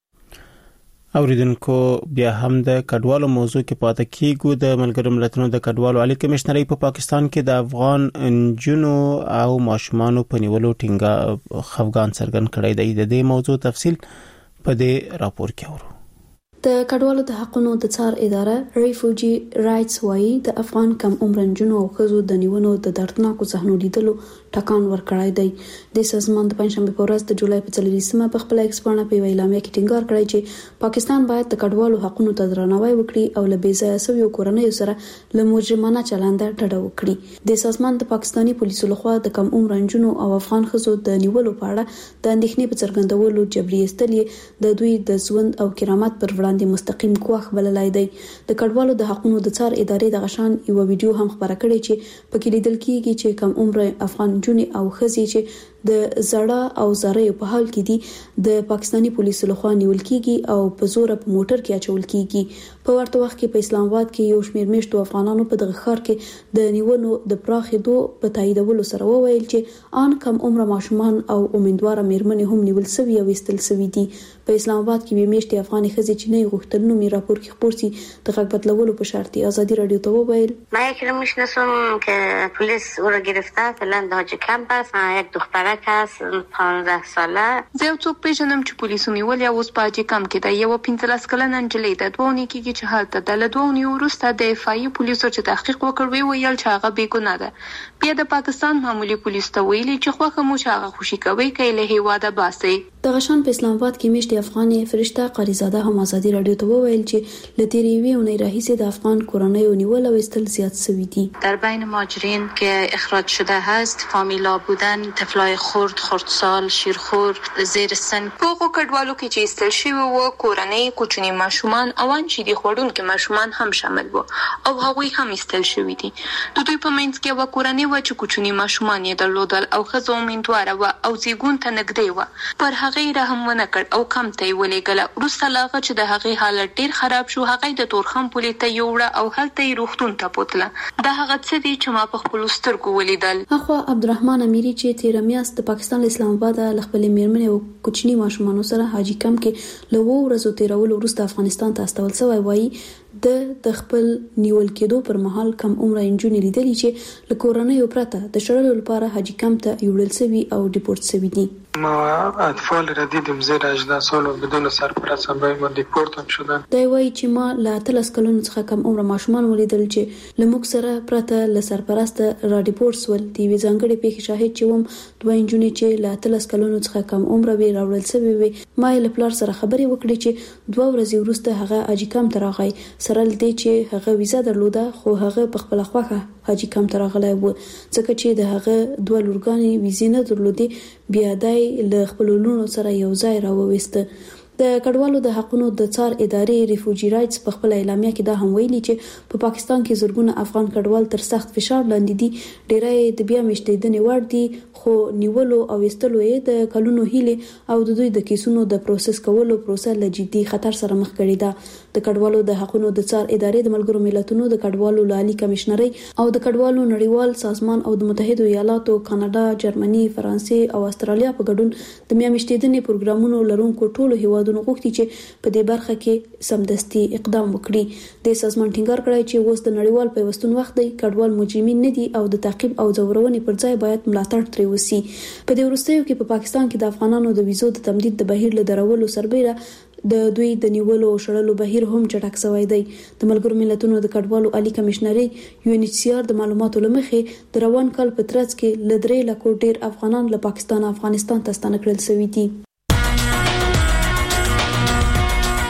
اوریدونکو بیا هم د کډوالو موضوع کې پاتې کیږو. د ملګرو ملتونو د کډوالو عالی کمشنري په پاکستان کې د افغان انجونو او ماشومانو په نیولو ټینګه خفګان څرګند کړی دی. د دې موضوع تفصیل په دې راپور کې اورو. د کډوالو د حقوقو د څار اداره ریفوجی رائټس وايي د افغان کم عمر نجونو او ښځو د نیونو د دردناکو صحنو لیدلو ټکان ورکړای دی. د سازمان د پنځشنبه په ورځ د جولای په څلوېښتمه په خپل ایکسپانه په اعلامیه کې ټینګار کړی چې پاکستان باید د کډوالو حقوقو ته درناوی وکړي او له بې ځایه سویو کورنیو سره له مجرمانه چلند ډډه وکړي. د سازمان د پاکستانی پولیسو لخوا د کم عمر نجونو او افغان ښځو د نیولو په اړه د اندېښنې په څرګندولو جبري استلې د دوی د ژوند او کرامت پر وړاندې مستقیم کوخ بللای دی. د کډوالو د حقوقو د څار ادارې د غشان یو ویډیو هم خبره کړې چې پکې لیدل کیږي چې کم عمر افغان جونې او ښځې چې د زړه او زړې په حال کې دي د پاکستانی پولیسو لخوا نیول کیږي او په زور په موټر کې اچول کیږي. په ورته وخت کې په اسلام آباد کې یو شمېر میشتو افغانانو په دغه ښار کې د نیونو د پراخېدو په تاییدولو سره وویل چې ان کم عمر ماشومان او امیدواره میرمنې هم نیول شوي او وستل شوي دي. په اسلام آباد کې به میشتي افغاني ښځې چې نه غوښتل نو می راپور کې خبر سي د غږ بدلولو په شرط آزادی رادیو ته وویل ما یک رو میشناسم که پلیس او را گرفته فعلا داج کمپ است. یک دخترک است پانزده ساله. زه یو څوک پیژنم چې پولیسو نیول یا اوس په اجي کمپ کې ده. یو پنځلس کلنه نجلۍ ده. دوه اونۍ کېږي چې هلته ده. له دوه اونۍ وروسته د اف آی پولیسو چې تحقیق وکړ ویل چې هغه بې ګناه ده. بیا د پاکستان معمولی پولیس ته ویلي چې خوښه مو چې هغه خوشي کوي که له هیواده باسي. د غشان په اسلام آباد کې میشتي افغاني فرشته قریزاده هم آزادی رادیو ته وویل چې له تیرې وی اونۍ راهیسې د افغان کورنیو نیول او استل زیات شوی دي. در بین مهاجرین که اخراج شده هست فامیلا بودن، طفلای خرد، خردسال، شیرخور، زیر سن. په هغو کډوالو کې چې استل شوي وو کورنۍ، کوچني ماشومان او ان شیدي خوړونکي ماشومان هم شامل وو او هغوی هم استل شوي دي. د دوی په منځ کې یوه کورنۍ وه چې کوچني ماشومان یې درلودل او ښځه امیندواره وه او زیږون ته نږدې وه. پر هغې رحم ونه کړ او کمپ ته یې ولېږله. وروسته له هغه چې د هغې حالت ډېر خراب شو هغه د تورخم پولې ته یوړه او هلته یې روغتون ته بوتله. دا هغه څه دي چې ما په خپلو سترګو ولیدل. اخوا عبدالرحمن امیری چې تیره میاشت د پاکستان اسلام آباد له خپلې میرمنې او کوچني ماشومانو سره حاجی کمپ کې له وو ورځو تیرولو وروسته افغانستان ته استول شوی وایي د د خپل نیول کېدو پر مهال کم عمر انجونې لیدلې چې له کورنۍ پرته د شړلو لپاره حاجی کمپ ته یوړل شوي او ډیپورت شوي دي. ما اطفال را دیدیم زیر هجده سال و بدون سرپرست برای ما دیپورت هم شدن. دا وایي چې ما له اتلس کلونو څخه کم عمر ماشومان ولیدل چې له موږ سره پرته له سرپرست را ډیپورت سول. د یوې ځانګړې پیښې شاهد چې وم دوه انجونې چې له اتلس کلونو څخه کم عمر وي راوړل شوي وي. ما یې له پلار سره خبرې وکړې چې دوه ورځې وروسته هغه حاجی کمپ ته راغی سره له دې چې هغه ویزا درلوده خو هغه په خپل خوښه حاجی کمپ ته راغلی و ځکه چې د هغه دوه لورګانې ویزې نه درلودې. بیا دای له خپل لونو سره یو ځای راوويسته. د کډوالو د حقوقو د څار ادارې ریفوجی رائټس په خپل اعلامیه کې دا هم ویلي چې په پاکستان کې زورګونه افغان کډوال تر سخت فشار لاندې دي. ډیری د بیا مشتیدنې وړ دي خو نیولو او استلو یې د کلونو هیله او د دوی د کیسونو د پروسس کولو پروسه له جدي خطر سره مخ کړي ده. د کډوالو د حقوقو د څار ادارې د ملګرو ملتونو د کډوالو عالی کمشنري او د کډوالو نړیوال سازمان او د متحده ایالاتو، کاناډا، جرمني، فرانسې او استرالیا په ګډون د میاشتېدنې پروګرامونو لرونکو ټولو هیوادونو غوښتي چې په دې برخه کې سمدستي اقدام وکړي. د سازمان ټینګار کړی چې اوس د نړیوال پیوستون وخت دی. کډوال مجرمین نه دي او د تعقیب او ځورونې پر ځای باید ملاتړ ترې وسی. په دې وروستیو کې په پاکستان کې د افغانانو د ویزو د تمدید د بهیر له درولو سربېره د دوی د نیولو او شړلو بهیر هم چټک شوی دی. د ملګرو ملتونو د کډوالو عالی کمشنري یو ان ایچ سی آر د معلوماتو لمخې د روان کال په ترڅ کې ل درې لکو ډیر افغانان له پاکستان افغانستان ته ستانه کړل شوي دي.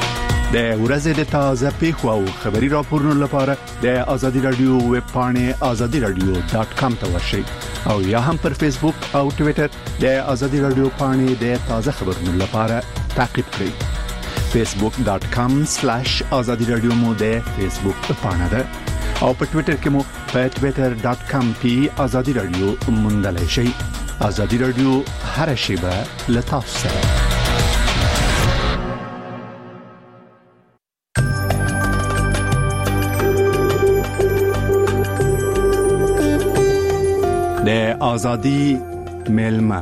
د ورځې د تازه پیښو او خبري راپورونو لپاره د آزادي رادیو ویب پاڼه آزادي رادیو ډاٹ کام ته ورشئ او یا هم پر فیسبوک او ټوئیټر د آزادي رادیو پاڼه د تازه خبرونو لپاره تعقیب کړئ فیسبوک ډاٹ کام سلیش آزادي رادیو مو د فیسبوک پاڼه ده او په ټوئیټر کې مو په ټوئیټر ډاٹ کام پی آزادي رادیو موندلای شئ. آزادي رادیو هر شیبه له تاسو سره. د آزادی ملما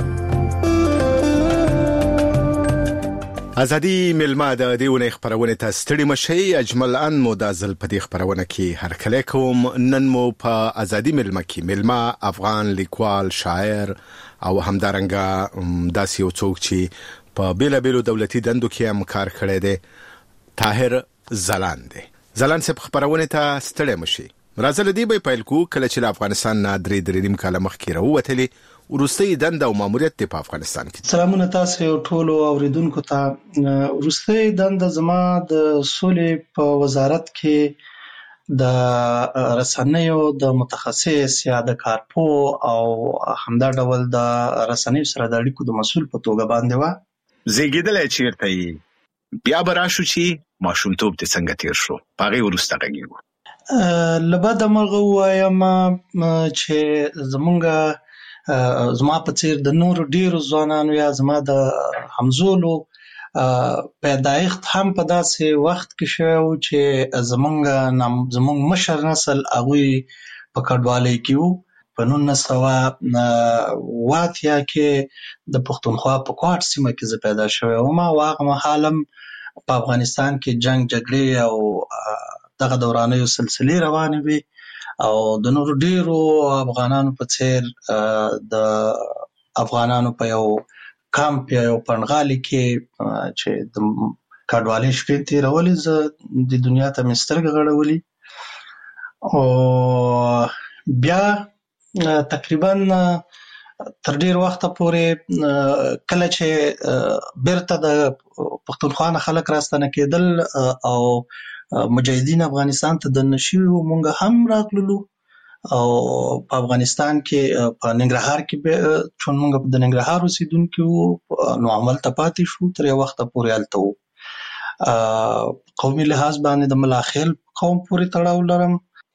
آزادی ملما د دیونه خبرونه ته ستړي مشي اجمل ان مودازل په دې خبرونه کې هر کله کوم نن مو په آزادی ملما کې ملما افغان لیکوال شاعر او همدارنګه داسې یو څوک چې په بیل بیلو دولتي دندو کې هم کار کړی دی طاهر زلان دی. زلان سپ خبرونه ته ستړي مشي راځل دی به پیل کو کله چې افغانستان نه درې درې نیم کاله مخکې راووتلې ورستۍ دنده او ماموریت په افغانستان کې. سلامونه تاسو ټولو اوریدونکو ته. ورستۍ دنده زما د سولې په وزارت کې د رسنیو د متخصص یا د کارپو او همدا ډول د رسنیو سره د اړیکو د مسؤل په توګه باندې و. زیږیدل چیرته بیا براشو چې ماشومتوب ته څنګه تیر شو پاره ورسته غږیږي. لبد مرغه وایم چې زمونږ زما په څیر د نور ډیرو ځوانانو یا زما د همزولو پیدایښت هم په داسې وخت کې شو چې زمونږ زمونږ مشر نسل هغه په کډوالۍ کې وو. په نولس سوه اوه اتیا کې د پښتونخوا په کوټ سیمه کې زه پیدا شوی وم او هغه مهال هم په افغانستان کې جنگ جګړې او دغه دورانه سلسله روانه وي او د نور ډیرو افغانانو په څیر د افغانانو په یو کامپ یا یو پنغالي کې چې د کډوالۍ شپې تیرولې زه د دنیا ته مسترګ غړولې او بیا تقریبا تر ډیر وخت پورې کله چې بیرته د پښتونخوا نه خلک راستنه کېدل او مجاهدین افغانستان ته د نشیو مونږ هم راغلو او په افغانستان کې په ننګرهار کې چون مونږ د ننګرهار اوسیدونکو نو عمل ته پاتې شو تر یو وخت پورې الته وو. قومي لحاظ باندې د ملاخیل قوم پورې تړاو لرم.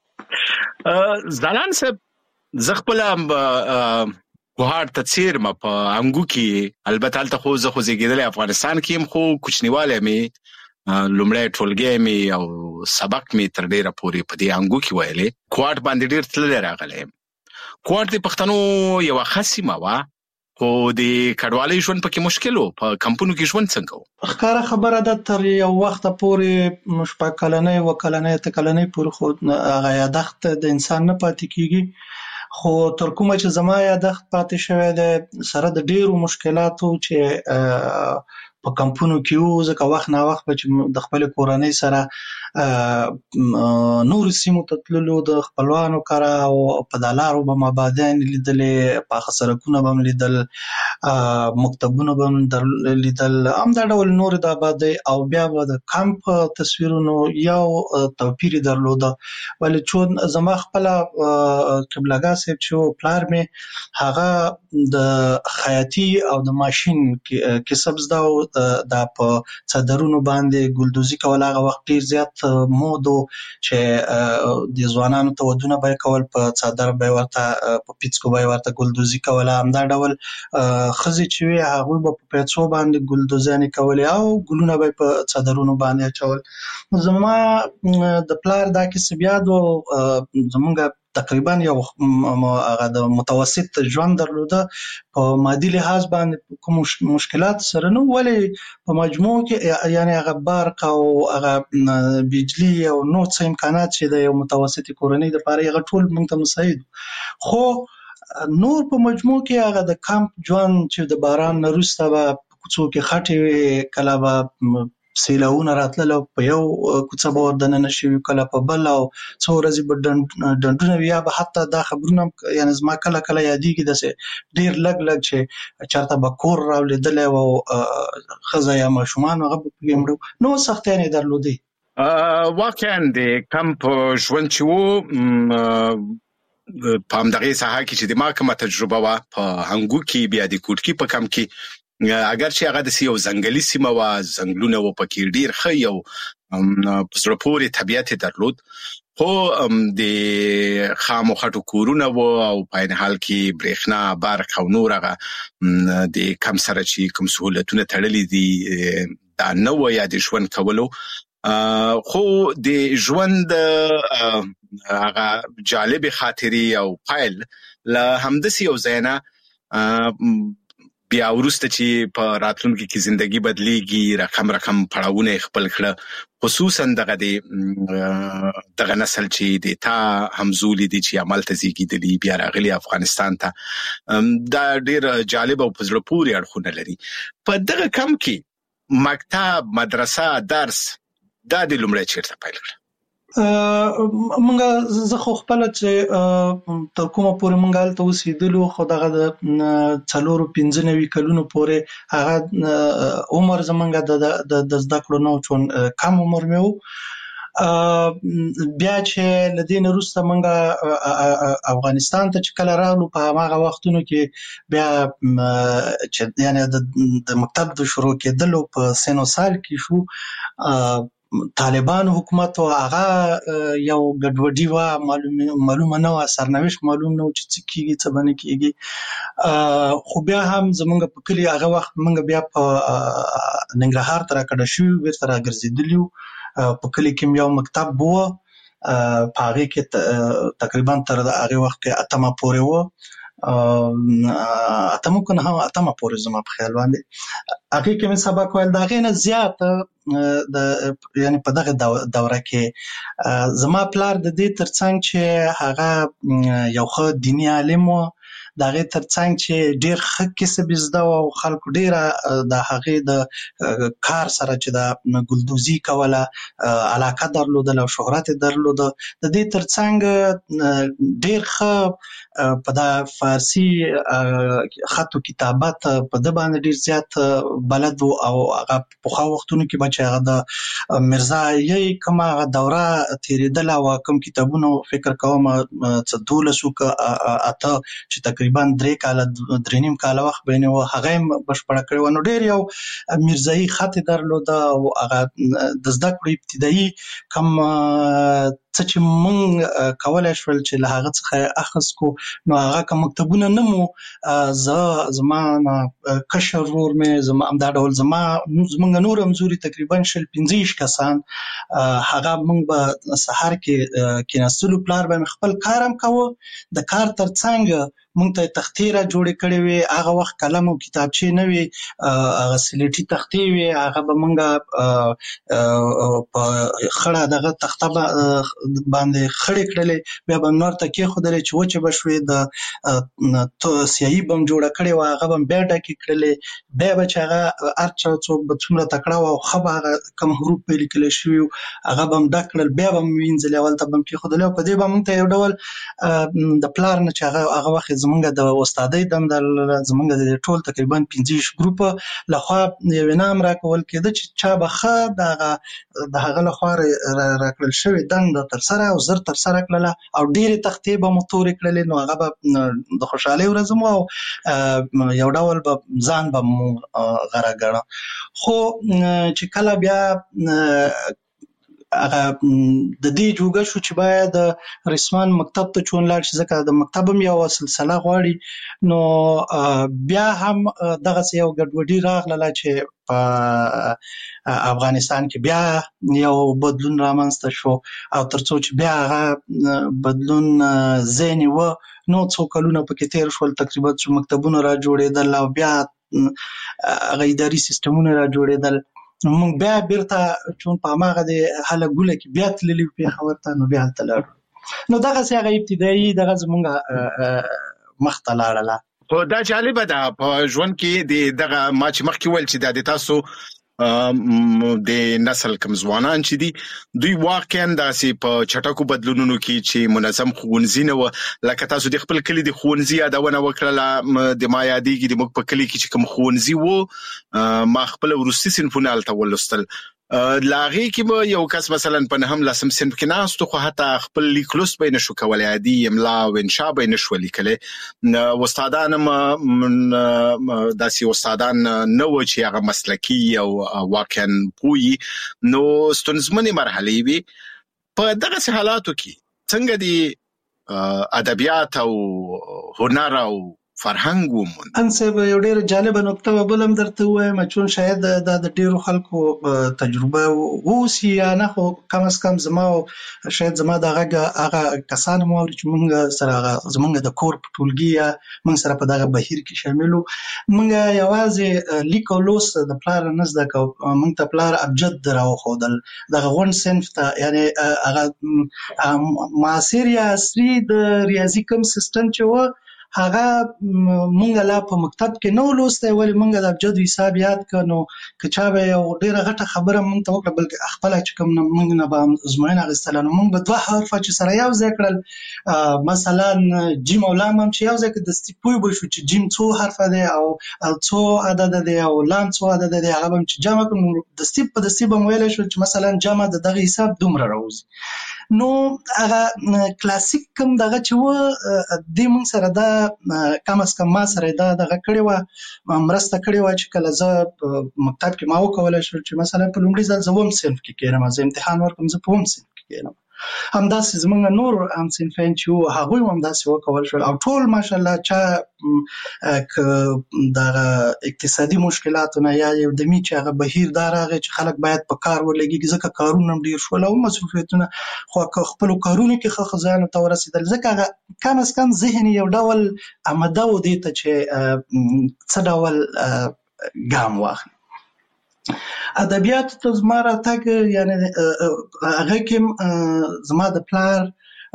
زلان صاحب زغپل کوهار تفسیر ما په انګو کې البته الته خو زه خو زیږیدل افغانستان کې هم خو کوچنیواله می لومړی ټولګی می او سبق می تر ډیره پورې په دې انګو کې ویلې کوټ باندې ډیر تللی راغلی. کوټ د پښتنو یو خاصه وا خو د کډوالۍ ژوند پکې مشکل وو. په کمپونو کې ژوند څنګه وو؟ ښکاره خبره ده تر یو وخت پورې مشپک کلنۍ و کلنۍ ته کلنۍ پورې خو هغه یادښت د انسان نه پاتې کیږي خو تر کومه چې زما یادښت پاتې شوی دی سره د ډیرو مشکلاتو چې په کمپونو کې وو ځکه وخت نه وخت چې د خپل کورنۍ سره نور سیمو ته تللو د خپلوانو کړه او په دلارو به مبادین لیدلې په سرکونو به لیدل مکتبونو به لیدل هم دا ډول نور د آبادی او بیا به د کمپ تصویرونو یو توپیر درلوده ولې چون زما خپل قبلګا صاحب چې پلار مې هغه د خیاطي او د ماشين کسب زده دا په صدرونو باندې ګلدوزي کول هغه وخت ډیر زیات مود چې د ځوانانو ته ودونه به کول په صدر به ورته په پیڅکو به ورته ګلدوزي کول هم دا ډول خزي چې هغه په پیڅو باندې ګلدوزانه کول او ګلونه به په صدرونو باندې چول. زما د پلار دا کې بیا دو زمونږ تقریبا یو هغه د متوسط ژوند درلوده په مادي لحاظ باندې کوم مشکلات سره نو ولې په مجموع کې یعنی هغه برق او هغه بجلی او نو څه امکانات چې د یو متوسط کورنۍ لپاره هغه ټول موږ ته مساعد خو نور په مجموع کې هغه د کمپ ژوند چې د باران نه وروسته به کوڅو کې خټې کله به سیلاونه راتلل په یو کوڅه به ودننه شي کله په بل او څو ورځې به ډنډونه یا به حتی دا خبرونه یعنی زما کله کله یادېږي داسې ډېر لږ لږ چې چېرته به کور راولېدلی و او ښځه یا ماشومان هغه به پکې مړه نو سختیانې درلودې. واقعا د کمپ ژوند چې و په همدغې ساحه کې چې د ما کومه تجربه وه په هنګو کې بیا د کوټکي په کمپ کې اگر چې هغه داسې یو ځنګلي سیمه وه ځنګلونه وو پکې ډېر ښه یو په زړه پورې طبیعت یې درلود خو د خامو خټو کورونه وو او په عین حال کې برېښنا برق او نور هغه د کم سره چې کوم سهولتونه تړلي دي دا نه وه یا د ژوند کولو خو د ژوند هغه جالب خاطرې او پایل له همداسې یو ځای نه بیا وروسته چې په راتلونکي کې زندگی بدلیږي رقم رقم پړاوونه خپل کړه خصوصا دغه د دغه نسل چې د تا همزولي دي چې عمل ته زیږیدلي بیا راغلي افغانستان ته دا ډېر جالب او په زړه پورې اړخونه لري. په دغه کم کې مکتب مدرسه درس دا د لومړی چیرته پیل کړه؟ مونږه زه خو خپل چې تر کومه پورې مونږ هلته اوسېدلو خو دغه د څلورو پنځه نوي کلونو پورې هغه عمر زمونږ د زده کړو نه و چون کم عمر مې و. بیا چې له دې نه وروسته مونږ افغانستان ته چې کله راغلو په هماغه وختونو کې بیا چې یعنې د مکتب د شروع کېدلو په سن و سال کې شو طالبان حکومت او هغه یو ګډوډي وه معلومه نه وه سرنوشت معلوم نه و چې څه کېږي څه به نه کېږي خو بیا هم زمونږ په کلي هغه وخت مونږ بیا په ننګرهار ته راکډه شوي بېرته راګرځېدلي وو په کلي کې یو مکتب و په هغې کې تقریبا تر هغې وخت کې اتمه پورې و اتمه که نه هم اتمه پورې زما په خیال باندې هغې کې مې سبق ویل د هغې نه زیات د یعنې په دغه دوره کې زما پلار د دې ترڅنګ چې هغه یو ښه دیني عالم و د هغې ترڅنګ چې ډېر ښه کسب یې زده و او خلکو ډېره د هغې د کار سره چې د ګلدوزي کوله علاقه درلودله او شهرت یې درلوده د دې ترڅنګ ډېر ښه په دا فارسي خط و کتابت په ده باندې ډېر زیات بلد و او هغه پخوا وختونو کې به چې هغه د مرزایي کومه هغه دوره تېرېدله او کوم کتابونه فکر کوم څه دولسو که اته چې تقریبا درې کاله درې نیم کاله وخت به یې و هغه یې بشپړه کړې وه نو ډېر یو مرزایي خط یې درلوده او هغه د زده کړو ابتدایي کوم څه چې مونږ کولی شول چې له هغه څخه یې اخذ کړو نو هغه که مکتبونه نه مو زه زما کشر ورور مې زما همدا ډول زما زمونږ نور همزوري تقریبا شل پنځه ویشت کسان هغه مونږ به سهار کې کېناستلو پلار به مې خپل کار هم کوه د کار تر څنګ مونږ ته تختې را جوړې کړې وې هغه وخت قلم او کتابچې نه وې هغه سلیټي تختې وې هغه به مونږ په خړه دغه تخته باندې خړې کړلې بیا به نور ته کېښودلې چې وچې به شوې د سیاهي به هم جوړه کړې وه هغه به هم بیا ډکې کړلې بیا به چې هغه هر چا څوک به څومره تکړه وه او ښه به هغه کوم حروف به یې لیکلی شوي وو هغه به هم ډک کړل بیا به هم وینځلې اول ته به هم کېښودلې او په دې به مونږ ته یو ډول د پلار نه چې هغه هغه وخت زمونږ د استادۍ دنده زمونږ د ټول تقریبا پنځه ویشت ګروپه لخوا یو انعام راکول کېده چې چا به ښه د هغه د هغه لخوا راکړل شوې دنده ترسره او زر ترسره کړله او ډېرې تختې به مو تورې کړلې نو هغه به د خوشحالۍ ورځ مو او یو ډول به ځان به مو غره ګڼه خو چې کله بیا هغه د دې جوګه شو چې باید رسمان مکتب ته چون لاړ شي ځکه د مکتب هم یو سلسله غواړي نو بیا هم دغسې یو ګډوډي راغله چې په افغانستان کې بیا یو بدلون رامنځته شو او تر څو چې بیا هغه بدلون ځای نیوه نو څو کلونه پکې تېر شول تقریبا چې مکتبونه را جوړېدل او بیا هغه اداري سیستمونه را جوړېدل مونږ بیا بیرته چون په هماغه د هله ګوله کې بیا تللي وو پېښور ته نو بیا هلته لاړو نو دغسې هغه ابتدایي دغه زمونږ مخ ته لاړله. خو دا جالبه ده په ژوند کې د دغه ما چې مخکې ویل چې دا د تاسو د نسل کم ځوانان چې دي دوی واقعا داسې په چټکو بدلونونو کې چې منظم ښوونځي نه و لکه تاسو د خپل کلی د ښوونځي یادونه وکړه د ما یادېږي د موږ په کلی کې چې کوم ښوونځي وو ما خپل وروستي صنفونه هلته ولوستل لاغي کې به یو کس مثلا په نهم لسم صنف کې ناستو خو حتی خپل لیک لوست به نشو کولای عادي املا او انشاء به نشو لیکلی استادان داسې استادان نه و چې هغه مسلکي او واقعا پوي نو ستونزمنې مرحلې وي په دغه حالاتو کې څنګه دي ادبیات او هنر او فرهنګ ومون انسه یو ډیر جالب نقطه وبلم درته وایم چې شاید د ډیرو خلکو تجربه ووسی یا نه خو کم از کم زما شاید زما دغه هغه کسان مو چې موږ سره زمونږ د کور په ټولګي یا موږ سره په دغه بهیر کې شاملو موږ یوازې لیک او لوست د پلار نه زده کو موږ ته پلار ابجد راو خودل دغه غون صنف ته یعنی هغه معاصر یا عصري د ریاضي کوم سیستم چې و هغه مونږ لا په مکتب کې نو لوسته ولی مونږ د ابجد حساب یاد کړو که چا به یو ډیره غټه خبره مونږ ته وکړه بلکې خپل چې کوم مونږ نه به زموږ غستل نو مونږ به دوه حرف چې سره یو ځای کړل مثلا جیم او لام هم چې یو ځای کې د ستپوي به شو چې جیم څو حرف دی او څو عدد دی او لام څو عدد دی هغه هم چې جمع کوم د ستپ په د ستپ مویل شو چې مثلا جمع د دغه حساب دومره راوځي نو هغه کلاسیک کوم دغه چې و د مونږ سره دا کم از کم ما سره دا دغه کړی و مرسته کړی و چې کله زه مکتب کې ما وکولای شو چې مثلا په لومړي ځل زه وم صنف کې کېنم زه امتحان ورکوم زه په وم صنف کې کېنم همداسې زمونږ نور هم صنفین چې وو هغوی هم همداسې وکول شول او ټول ماشاءالله چا دغه اقتصادي مشکلاتو نه یا یو دمي چې هغه بهیر دا راغی چې خلک باید په کار ولګي ځکه کارونه هم ډېر شول او مصروفیتونه خو خپلو کارونو کې ښه ښځیانو ته ورسېدل ځکه هغه کم از کم ذهن یو ډول آماده و دې ته چې څه ډول ګام واخلي ادبیات ته زما راتګ یعنی هغه کې زما د پلار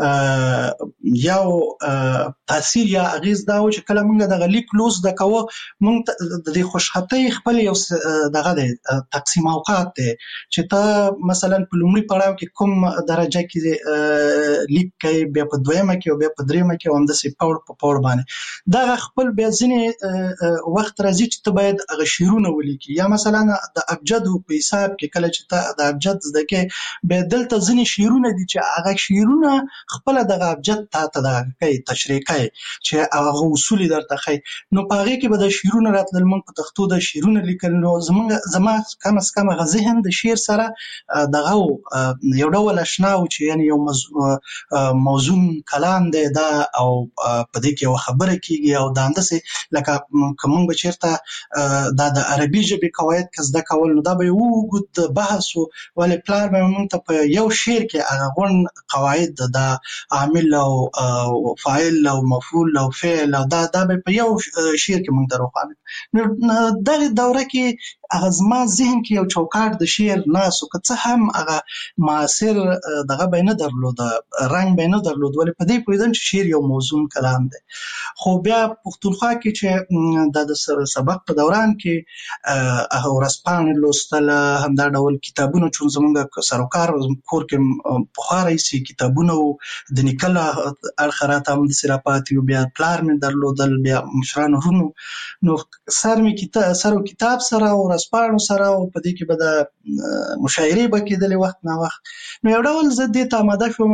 یو تاثیر یا اغیز دا و چې کله موږ دغه لیک لوست د کوو موږ د خوشحالۍ خپل یو دغه دی تقسیم اوقات دی چې ته مثلا په لومړي پړاو کې کوم درجه کې لیک کوي بیا په دویمه کې او بیا په دریمه کې همداسې پوړ په پوړ باندې دغه خپل بیا ځینې وخت راځي چې ته باید هغه شعرونه ولیکي یا مثلا د ابجد په حساب کې کله چې ته د ابجد زده کې بیا دلته ځینې شعرونه دي چې هغه شعرونه خپل دغه ابجد ته ته دغه کوي تشریح کوي چې هغه اصول درته ښیي نو په هغې کې به د شعرونه راتلل موږ په پښتو د شعرونه لیکل نو زموږ زما کم از کم هغه ذهن د شعر سره دغه یو ډول اشنا و چې یعنې یو موزون کلام دی دا او په دې کې یوه خبره کېږي او دا همداسې لکه که موږ به چېرته دا د عربي ژبې قواعد که زده کول نو دا به یو اوږد بحث و ولې پلار به موږ ته په یو شعر کې هغه غونډ قواعد د عامل او فاعل او مفعول او فعل او دا دا په یو شعر کې موږ دروخانه نو دغه دوره کې هغه زما ذهن کې یو چوکاټ د شعر ناسو که څه هم هغه معاصر دغه به نه درلود رنګ به نه درلود ولې په دې پوهېدم چې شعر یو موزون کلام دی خو بیا پښتونخوا کې چې د سبق په دوران کې هغه ورځپاڼې لوستل همدا ډول کتابونه چې زموږ سروکار کور کې پخوا راهیسې کتابونه د نیکله اړخه راته همداسې راپاتې وو بیا پلار مې درلودل بیا مشرانو ورونو نو سر مې سر و کتاب سره او ورځپاڼو سره او په دې کې به د مشاعرې به کېدلې وخت نه وخت نو یو ډول زه دې ته آماده شوم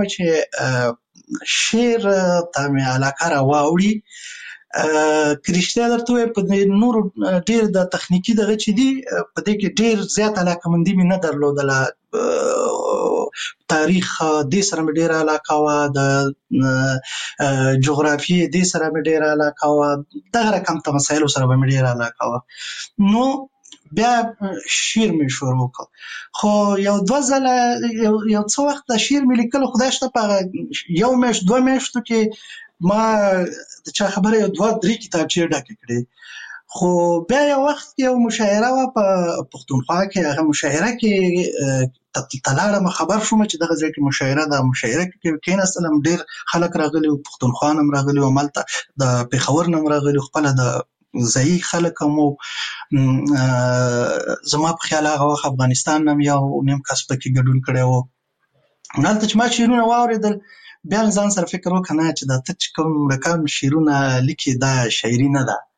چې شعر ته مې علاقه راواوړي که رښتیا درته ووایم په نورو ډېر د تخنیکي دغه چې دي په دې کې ډېر زیات علاقهمندي مې نه درلودله تاریخ دې سره مې ډېره علاقه وه د جغرافیې دې سره مې ډېره علاقه وه دغه رقم ته مسایلو سره به مې ډېره علاقه وه نو بیا شعر مې شروع کړ خو یو دوه ځله یو څه وخت د شعر مې لیکلو خدای شته په یو میاشت دوه میاشتو کې ما د چا خبره یو دوه درې کتابچې ډکې کړې خو بیا یو وخت یو مشاعره وه په پښتونخوا کې هغه مشاعره کې ته لاړم خبر شوم چې دغه ځای کې مشاعره ده مشاعره کې کېناستلم ډېر خلک راغلي وو پښتونخوا نه هم راغلي وو همالته د پېښور نه هم راغلي وو خپله د ځایي خلک مو زما په خیال هغه وخت افغانستان هم یو نیم کس پکې ګډون کړی و. هلته چې ما شعرونه واورېدل بیا مې ځان سره فکر وکړ نه چې دا ته چې کوم رقم شعرونه لیکي دا شاعري نه ده.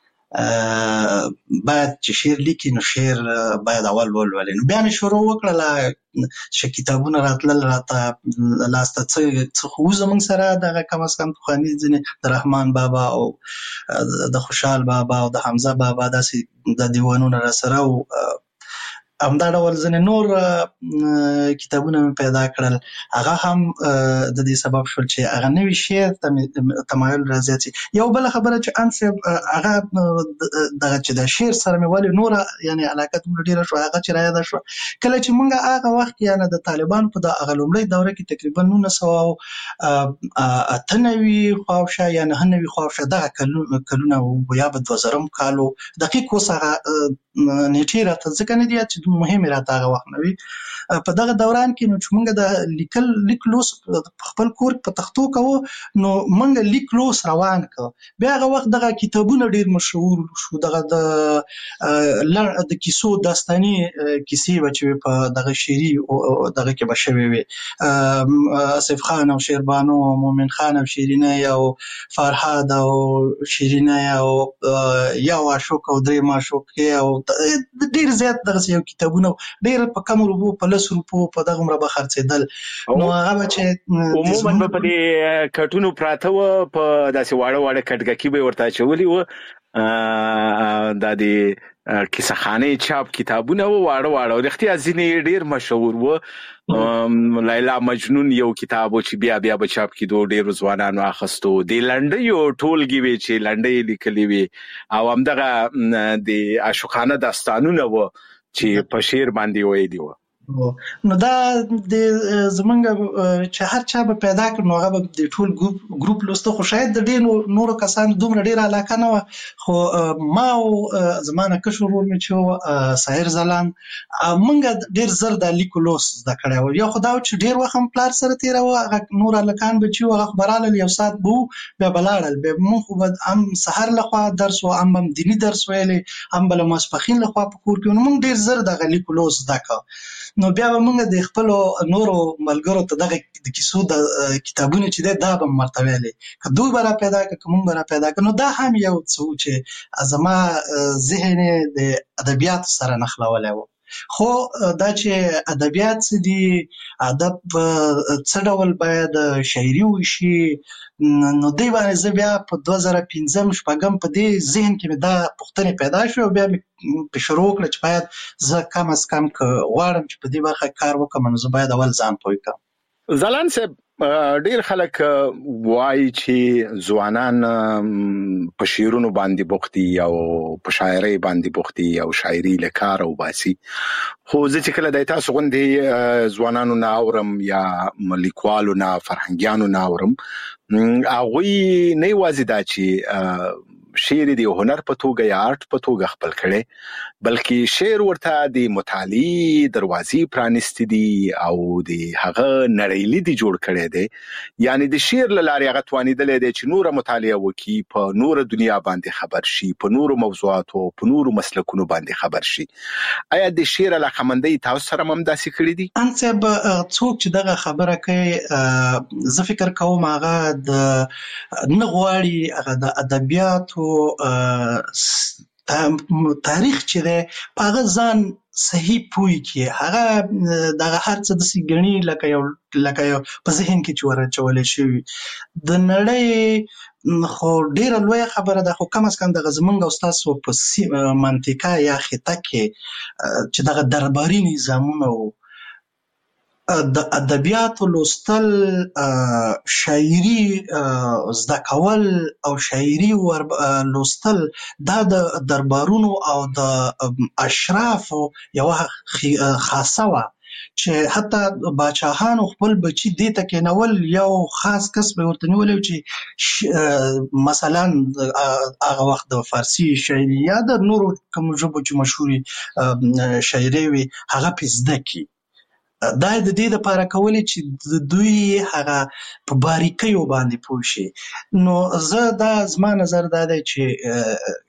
باید چې شعر لیکي نو شعر باید اول ولولي. نو بیا مې شروع وکړله چې کتابونه راتلل راته لاسته څه څه خو زموږ سره دغه کم از کم پخواني ځینې د رحمان بابا او د خوشحال بابا او د حمزه بابا داسې د دیوانونه را سره و. همدا ډول ځینې نور کتابونه مې پیدا کړل. هغه هم د دې سبب شول چې هغه نوي شعر ته مې تمایل رازیات شي. یو بله خبره چې ان صاحب هغه دغه چې د شعر سره مې ولې نوره یعنې علاقه دومره ډېره شوه هغه چې رایاده شوه کله چې موږ هغه وخت یعنې د طالبانو په د هغه لومړۍ دوره کې تقریبا نولس سوه او اته نوي خواوشا یا نهه نوي خواوشا دغه کلونه و یا به دوه زرم کال و. دقیق اوس هغه نیټې راته ځکه نه دي چې مهمې راته هغه وخت نه وي. په دغه دوران کې نو چې موږ د لیکل لیک لوس خپل کور په تختو کوو نو موږ لیک لوس روان کړ. بیا هغه وخت دغه کتابونه ډېر مشهور شو. دغه د د کیسو داستاني کیسې به چې په دغه شعري دغه کې به شوې وي. آصف خان او شیربانو او مومن خان او شیرینه او فرهاد او شیرینه او یو عاشق او درې معشوقې او ډېر زیات دغسې یو کتابونه ډېر په کم روپو په لس روپو په دغه عمره به خرڅېدل. نو هغه به چې عموما به په دې کټونو پراته وه په داسې واړه واړه کټګکي به یې ورته اچولي وه. دا د کیسه خانې چاپ کتابونه وه واړه واړه رښتیا ځینې ډېر مشهور وه. لیلا مجنون یو کتاب و چې بیا بیا به چاپ کېدو ډېرو ځوانانو اخیستو. د لنډیو ټولګې وې چې لنډۍ لیکلې وې او همدغه د عاشقانه داستانونه وه چې په شعر باندې ویلي وه. نو دا د زمونږ چې هر چا به پیدا کړ نو هغه به د ټول ګروپ لوسته. خو شاید د ډېرو نورو کسانو دومره ډېره علاقه نه وه. خو ما او زما نه کشر ورور مې چې و ساحر ځلاند موږ ډېر زر دا لیک لوس زده کړی و. یو خو دا و چې ډېر وخت هم پلار سره تېراوه. هغه نور هلکان به چې وو هغه خو به رالل یو ساعت به وو بیا به لاړل. بیا مونږ خو به هم سهار لخوا درس و هم هم دیني درس ویلی هم به له ماسپښین لخوا په کور کې نو موږ ډېر زر دغه لیک لوس زده کړه. نو بیا به موږ د خپلو نورو ملګرو ته دغه د کیسو د کتابونه چې دی دا به مو ورته ویلې که دوی به را پیدا کړه که موږ به را پیدا کړه. نو دا هم یو څه و چې زما ذهن یې د ادبیاتو سره نښلولی و. خو دا چې ادبیات څه دي ادب څه ډول باید شاعري وشي نو دی باندې زه بیا په دوه زره پنځم شپږم په دې ذهن کې مې دا پوښتنې پیدا شوې او بیا مې په شروع وکړه چې باید زه کم از کم که غواړم چې په دې برخه کار وکړم نو زه باید اول ځان پوه کړم. ځلاند صاحب ډیر خلک وایي چې ځوانان په شعرونو باندې بوخت دي او په شاعرۍ باندې بوخت دي او شاعري له کار او باسي. خو زه چې کله د تاسو غوندې ځوانانو نه اورم یا لیکوالو نه فرهنګیانو نه اورم هغوی نه یوازې دا چې شعر دی هنر په توګه یا آرټ په توګه خپل کړي بلکې شعر ورته د مطالعې دروازې پرانستې دي او د هغه نړۍ دی جوړ کړي دي. یعنی د شعر له لارې هغه توانیدلې دي چې نور مطالعه وکړي په نور دنیا باندې خبر شي په نور موضوعاتو په نور مسلکونو باندې خبر شي. آیا د شعر علاقمندۍ تاسو سره هم داسې کړي دي؟ ان صاحب څوک چې دغه خبره کوي زه فکر کوم هغه د نه غواړي هغه د ادبیاتو تاریخ چې دی په هغه ځان صحیح پوی کې هغه دغه هر څه داسې ګڼي لکه یو لکه یو په ذهن کې چې ورچولی شوي د نړۍ خو ډېره لویه خبره ده. خو کم از کم دغه زمونږ او ستاسو په منطقه یا خطه کې چې دغه درباري نظامونه و د ادبیاتو لوستل شاعري زده کول او شاعري لوستل دا د دربارونو او د اشرافو یوه خاصه وه چې حتی باچاهانو خپل بچي دې ته کېنول یو خاص کس به ورته نیولی چې مثلا هغه وخت د فارسي شاعري یا د نورو کومو ژبو چې مشهورې شاعرۍ وي هغه پې زده کړي. دا د دې لپاره کولی چې د دوی هغه په باریکیو باندې پوه شي. نو زه دا زما نظر دا دی چې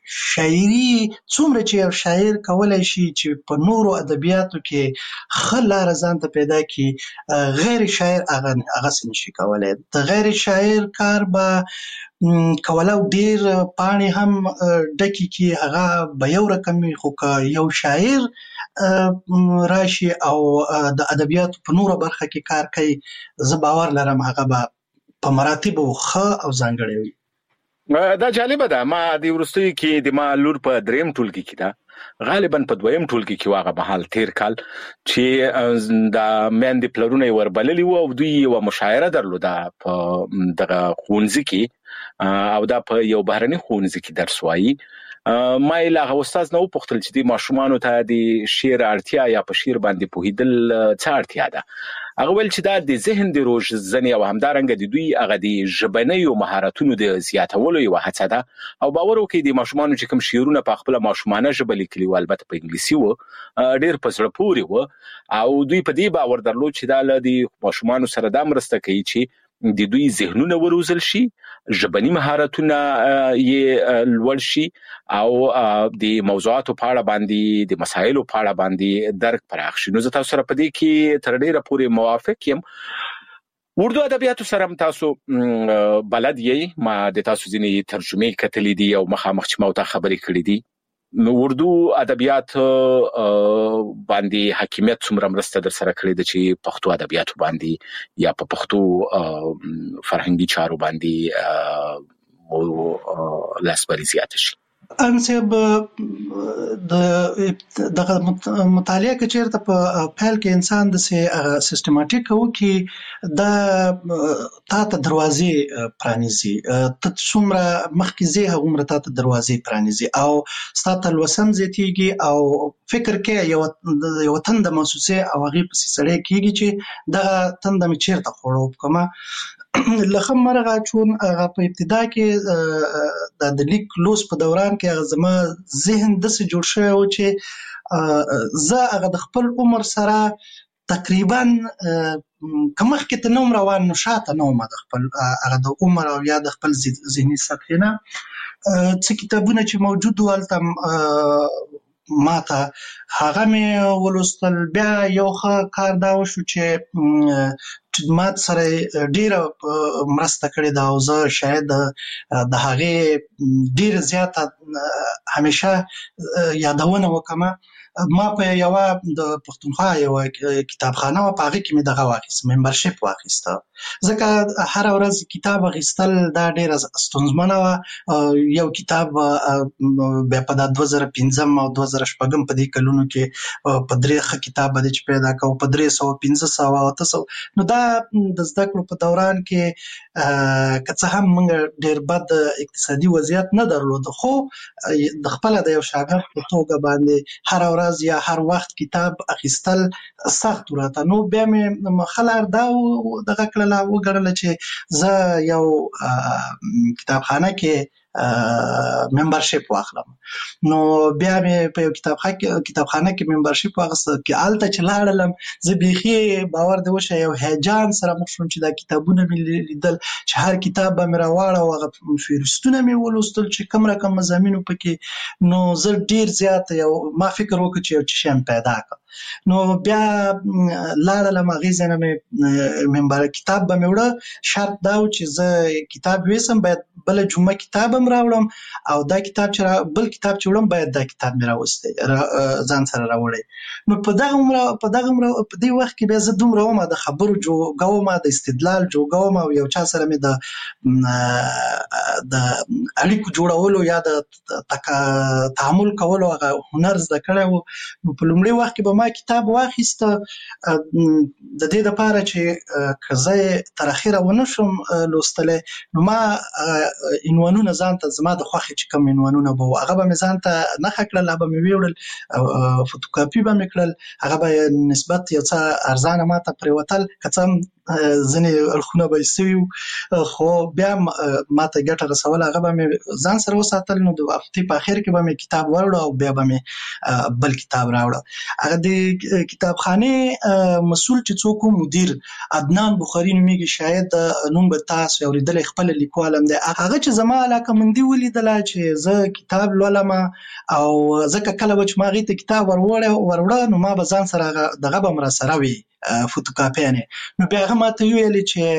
شاعري څومره چې یو شاعر کولای شي چې په نورو ادبیاتو کې ښه لاره ځان ته پیدا کړي، غیر شاعر هغه هغسې نشي کولی. د غیر شاعر کار به کولو ډیر پاڼې هم ډکې کړي، هغه به یو رقم وي، خو که یو شاعر راشي او د ادبیاتو په نوره برخه کې کار کوي، زه باور لرم هغه به په مراتبو ښه او ځانګړی وي. دا جالبه ده. ما د وروستیو کې د ما لور په دریم ټولګي کې ده، غالبا په دویم ټولګي کې واغه بحال تیر کال چې د میندې پلرونه وربللی وو او دوی یو مشاعره درلوده په دغه ښوونځي کې او دا په یو بهرني ښوونځي کې درس وایي. ما یې له هغه استاد نه وپوښتل چې د ماشومانو ته د شعر اړتیا یا په شعر باندې پوهېدل څه اړتیا ده. هغه ویل چې دا د ذهن د روزنې او همدارنګه د دوی هغه د ژبنیو مهارتونو د زیاتولو یوه هڅه ده. او باور وکړئ د ماشومانو چې کوم شعرونه په خپله ماشومانه ژبه لیکلي وو، البته په انګلیسي وو، ډېر په زړه پورې وو او دوی په دې باور درلود چې دا له د ماشومانو سره دا مرسته کوي چې د دوی ذهنونه وروزل شي، ژبني مهارتونه یې لوړ شي او د موضوعاتو په اړه باندې د مسایلو په اړه باندې درک پراخ شي. نو زه تاسو سره په دې کې تر ډیره پورې موافق یم. اردو ادبیاتو سره هم تاسو بلد یې، ما د تاسو ځینې ترجمې کتلې دي او مخامخ چې ما ورته خبرې کړې دي. نو اردو ادبیات باندې حاکمیت څومره مرسته در سره کړې ده چې پښتو ادبیاتو باندې یا په پښتو فرهنګي چارو باندې مو لاسبري زیاته شي؟ انصب د دغه مطالعه کې چیرته په پیل کې انسان د سیستماتیک وکي دا تا ته دروازې پرانیزي، ته څومره مخکې ځې هغومره تا ته دروازې پرانیزي او ستا تلوسه هم زیاتېږي او فکر کې یو یو تنده محسوسې او هغې پسې سړی کېږي چې دغه تنده مې چیرته خوړه وکړمه. لخم مرغه چون هغه په ابتدا کې د لیک لوس په دوران کې هغه زما ذهن داسې جوړ شوی و چې زه هغه د خپل عمر سره تقریبا که مخکې ته نه وم روان نو شاته نه وم د خپل هغه د عمر او یا د خپل ذهني سطحې نه. څه کتابونه چې موجود وو هلته ما ته هغه مې ولوستل. بیا یو ښه کار دا وشو چې ما سره ډیره مرسته کړې ده او زه شاید د هغې ډیره زیاته همیشه یادونه وکړم. ما په یوه د پښتونخوا یوه کتابخانه وه، په هغې کې مې دغه واخیست، ممبرشپ واخیسته، ځکه هره ورځ کتاب اخیستل دا ډیره ستونزمنه وه. یو کتاب بیا په دا دوه زره پنځم او دوه زره شپږم په دې کلونو کې په درې ښه کتاب به دی چې پیدا کوو په درې سوه پنځه سوه او اته سوه. نو دا د زده کړو په دوران کې که څه هم موږ ډېر بد اقتصادي وضعیت نه درلوده، خو د خپله د یو شاګرد په توګه باندې هره ورځ یا هر وخت کتاب اخیستل سخت راته. نو بیا مې خلار دا دغه کړله وګڼله چې زه یو کتابخانه کې ممبرشپ واخلم. نو بیا مې په یو کتابخانه کې ممبرشپ واخیسته. کې هلته چې لاړلم زه بیخي باور دې وشه یو هیجان سره مخ شوم چې دا کتابونه مې لیدل چې هر کتاب به مې راواړه او هغه فهرستونه مې ولوستل چې کوم رقم مضامینو پکې. نو زه ډېر زیات یو ما فکر وکړ چې یو څه شی مې پیدا کړ. نو بیا لاړلم هغې ځای نه مې ممبر کتاب به مې وړه. شرط دا و چې زه کتاب ویسم باید بله جمعه کتاب هم راوړم او دا کتاب چې بل کتاب چې وړم باید دا کتاب مې راوستی ځان سره راوړی. نو په دغه عمره په دغه عمره په دې وخت کې بیا زه دومره وم د خبرو جوګه وم، د استدلال جوګه وم او یو چا سره مې د د اړیکو جوړولو یا د تعامل کولو هغه هنر زده کړی و. نو په لومړي وخت کې به ما کتاب واخیسته د دې دپاره چې که زه یې تر اخره ونه شم لوستلی نو ما عنوانونه ځان ته زما د خوښې چې کوم عنوانونه به وو هغه به مې ځان ته نښه کړل، هغه به مې ویوړل، فوتوکاپي به مې کړل، هغه به نسبت یو څه ارزانه ما ته پرېوتل، که څه هم ځینې اړخونه به یې سوي وو خو بیا ما ته ګټه رسوله. هغه به مې ځان سره وساتل. نو د هفتې په اخر کې به مې کتاب وروړه او بیا به مې بل کتاب راوړه. هغه د د کتابخانه مسول چې څوک مدیر عدنان بخاری نوميږي، شاید نوم به تاسو اوریدل، خپل لیکوالم دی. هغه چې زما علاقه مندي ولیدل چې زه کتاب لولم او ځکه کله چې ما غي ته کتاب وروړ وروړ نو ما به ځان سره دغه به مر سره وي فوتوکاپیانه. نو بیا هغه ماته ویل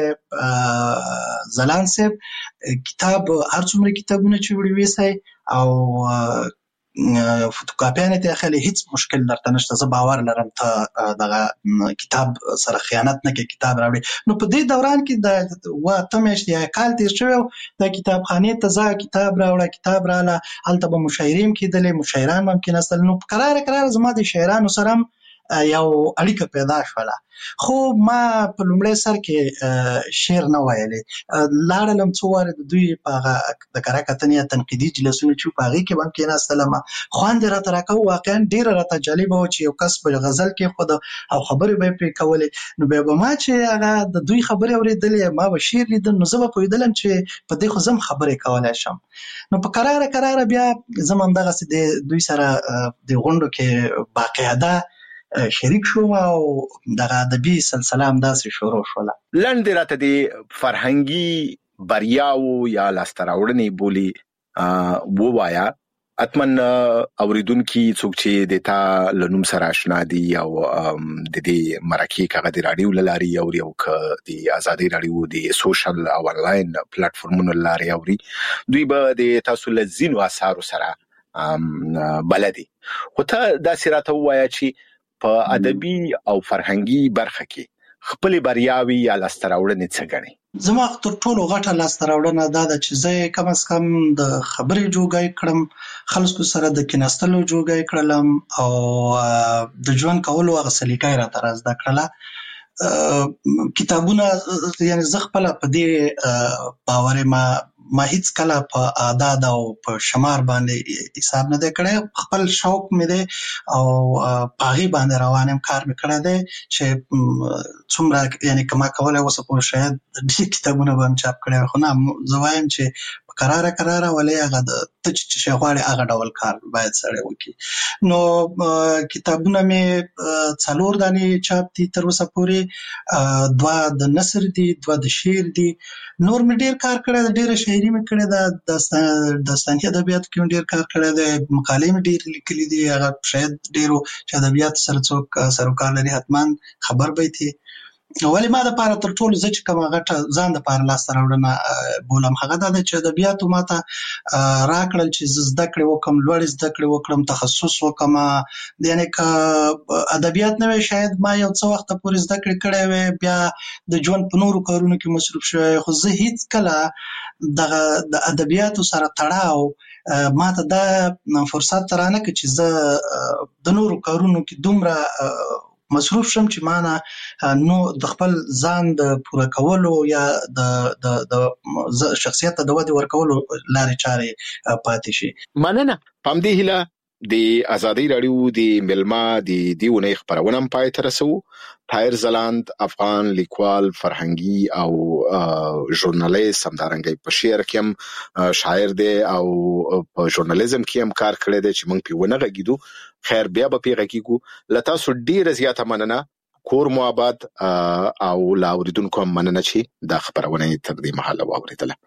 چې زلان صاحب کتاب هر څومره کتابونه چې وړي وېسای او فوتوکاپیانه ته خلې هیڅ مشکل درته نشته، زه باور لرم ته دغه کتاب سره خیانت نه کوي، کتاب راوړي. نو په دې دوران کې د واته میاشتې یا کال تیر شوی د کتابخانه ته ځه کتاب راوړه، کتاب رااله، هلته به مشاعرې کېدلې، مشاعران هم کېناستل. نو قرار قرار زما د شاعرانو سره یو اړیکه پیدا شوله. خو ما په لومړي سر کې شعر نه ویلې، لاړلم څو واره د دوی په هغه د کره کتنې تنقیدي جلسونه چې په هغې کې به هم کېناستلم، خوند یې راته راکاوه، واقعا ډېره راته جالبه وه چې یو کس په غزل کېښود او خبرې به یې پرې کولې. نو بیا به ما چې هغه د دوی خبرې اورېدلې، ما به شعر لیدل، نو زه به پوهېدلم چې په دې خو زه هم خبرې کولی شم. نو په قراره قراره بیا زه هم همدغسې د دوی سره د غونډو کې باقاعده شریک شوم او دغه ادبي سلسله هم داسې شروع شوله. لنډ راته د فرهنګي بریاو یا لاسته راوړنې بولي ووایا، اتمن اوریدونکي څوک چې د تا له نوم سره آشنا دي او د دې مرکې کاغه د رادیو له لارې اوري او که د ازادي رادیو د سوشل او انلاین پلیټفارمونو لارې اوري، دوی به د تاسو له ځینو اثارو سره بلدي. خو ته داسې راته ووایه چې په ادبي او فرهنګي برخه کې خپل بریاوي یا لاسته راوړنې څه ګڼي؟ زما تر ټولو غټه لاسته راوړنه دا ده چې زه کم از کم د خبرې جوګای کړم، خلکو سره د کېناستلو جوګای کړلم او د ژوند کولو هغه سلیقه یې راته را زده کړله. کتابونه یعنې زه خپله په دې باور یم ما هیڅ کله په اعداد او په شمار باندې حساب نه دی کړی، خپل شوق مې دی او په هغې باندې روان یم، کار مې کړی دی چې څومره یعنې که ما کولی اوسه پورې شاید ډېر کتابونه به هم چاپ کړی وي، خو نه زه وایم چې په قراره قراره ولې هغه د ته چې شی غواړې هغه ډول کار باید سړی وکړي. نو کتابونه مې څلور دانې چاپ دي تر اوسه پورې، دوه د نثر دي، دوه د شعر دي. نور مې ډېر کار کړی دی، ډېره شاعري مې کړې ده، داستاني ادبیاتو کې مې ډېر کار کړی دی، مقالې مې ډېرې لیکلي دي. هغه شاید ډېرو چې ادبیاتو سره څوک سروکار لري حتما خبر به یې. ولې ما دپاره تر ټولو زه چې کومه غټه ځان دپاره لاسته راوړنه بولم هغه دا ده چې ادبیاتو ما ته راکړل چې زه زده کړې وکړم، لوړې زده کړې وکړم، تخصص وکړم. یعنې که ادبیات نه وی شاید ما یو څه وخته پورې زده کړې کړی وی، بیا د ژوند په نورو کارونو کې مصروف شوی، خو زه هیڅ کله دغه د ادبیاتو سره تړاو ما ته دا فرصت رانه کړ چې زه د نورو کارونو کې دومره مصروف شم چې ما نه نو د خپل ځان د پوره کولو یا د د د شخصیت د ودې ورکولو لارې چارې پاتې شي. مننه. په همدې هیله د ازادي رادیو د ملما د دې اونۍ خپرونه هم پای ته رسوو. طاهر ځلاند افغان لیکوال، فرهنګي او ژورنالیست، همدارنګه په شعر کې هم شاعر دی او په ژورنالیزم کې هم کار کړی دی چې موږ پې ونه غږېدو. خیر بیا به پې غږېږو. له تاسو ډېره زیاته مننه، کور مو آباد او له اورېدونکو هم مننه چې دا خپرونه یې تر دې مهاله واورېدله.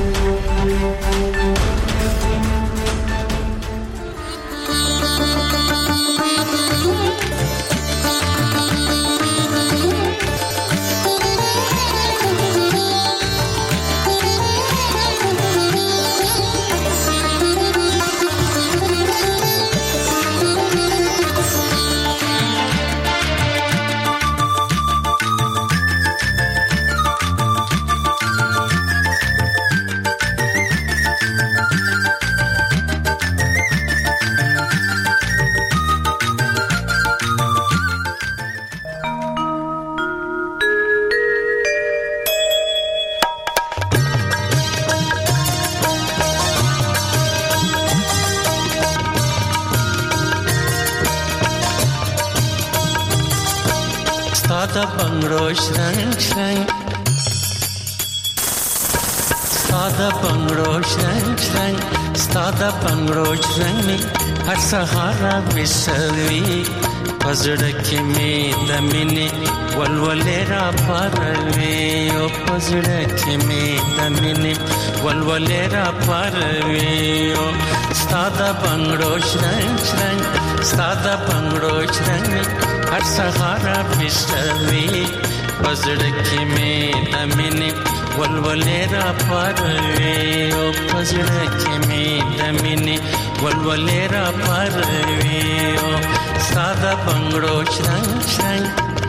Thank you. ساده بنگړو شرنګ شرنګ ساده بنگړو شرنګ شرنګ ساده بنگړو شرنګ هر سهار وسوي پزړه کې می د مینې ولولې را پروي او پزړه کې می د مینې ولولې را پروي او ساده بنگړو شرنګ شرنګ ساده بنگړو شرنګ هر سهار وسوي پزړه کې می د مینې ولولې را پروي او پزړه کې می د مینې ولولې را پروي او ساده بنگړو شرنګ شرنګ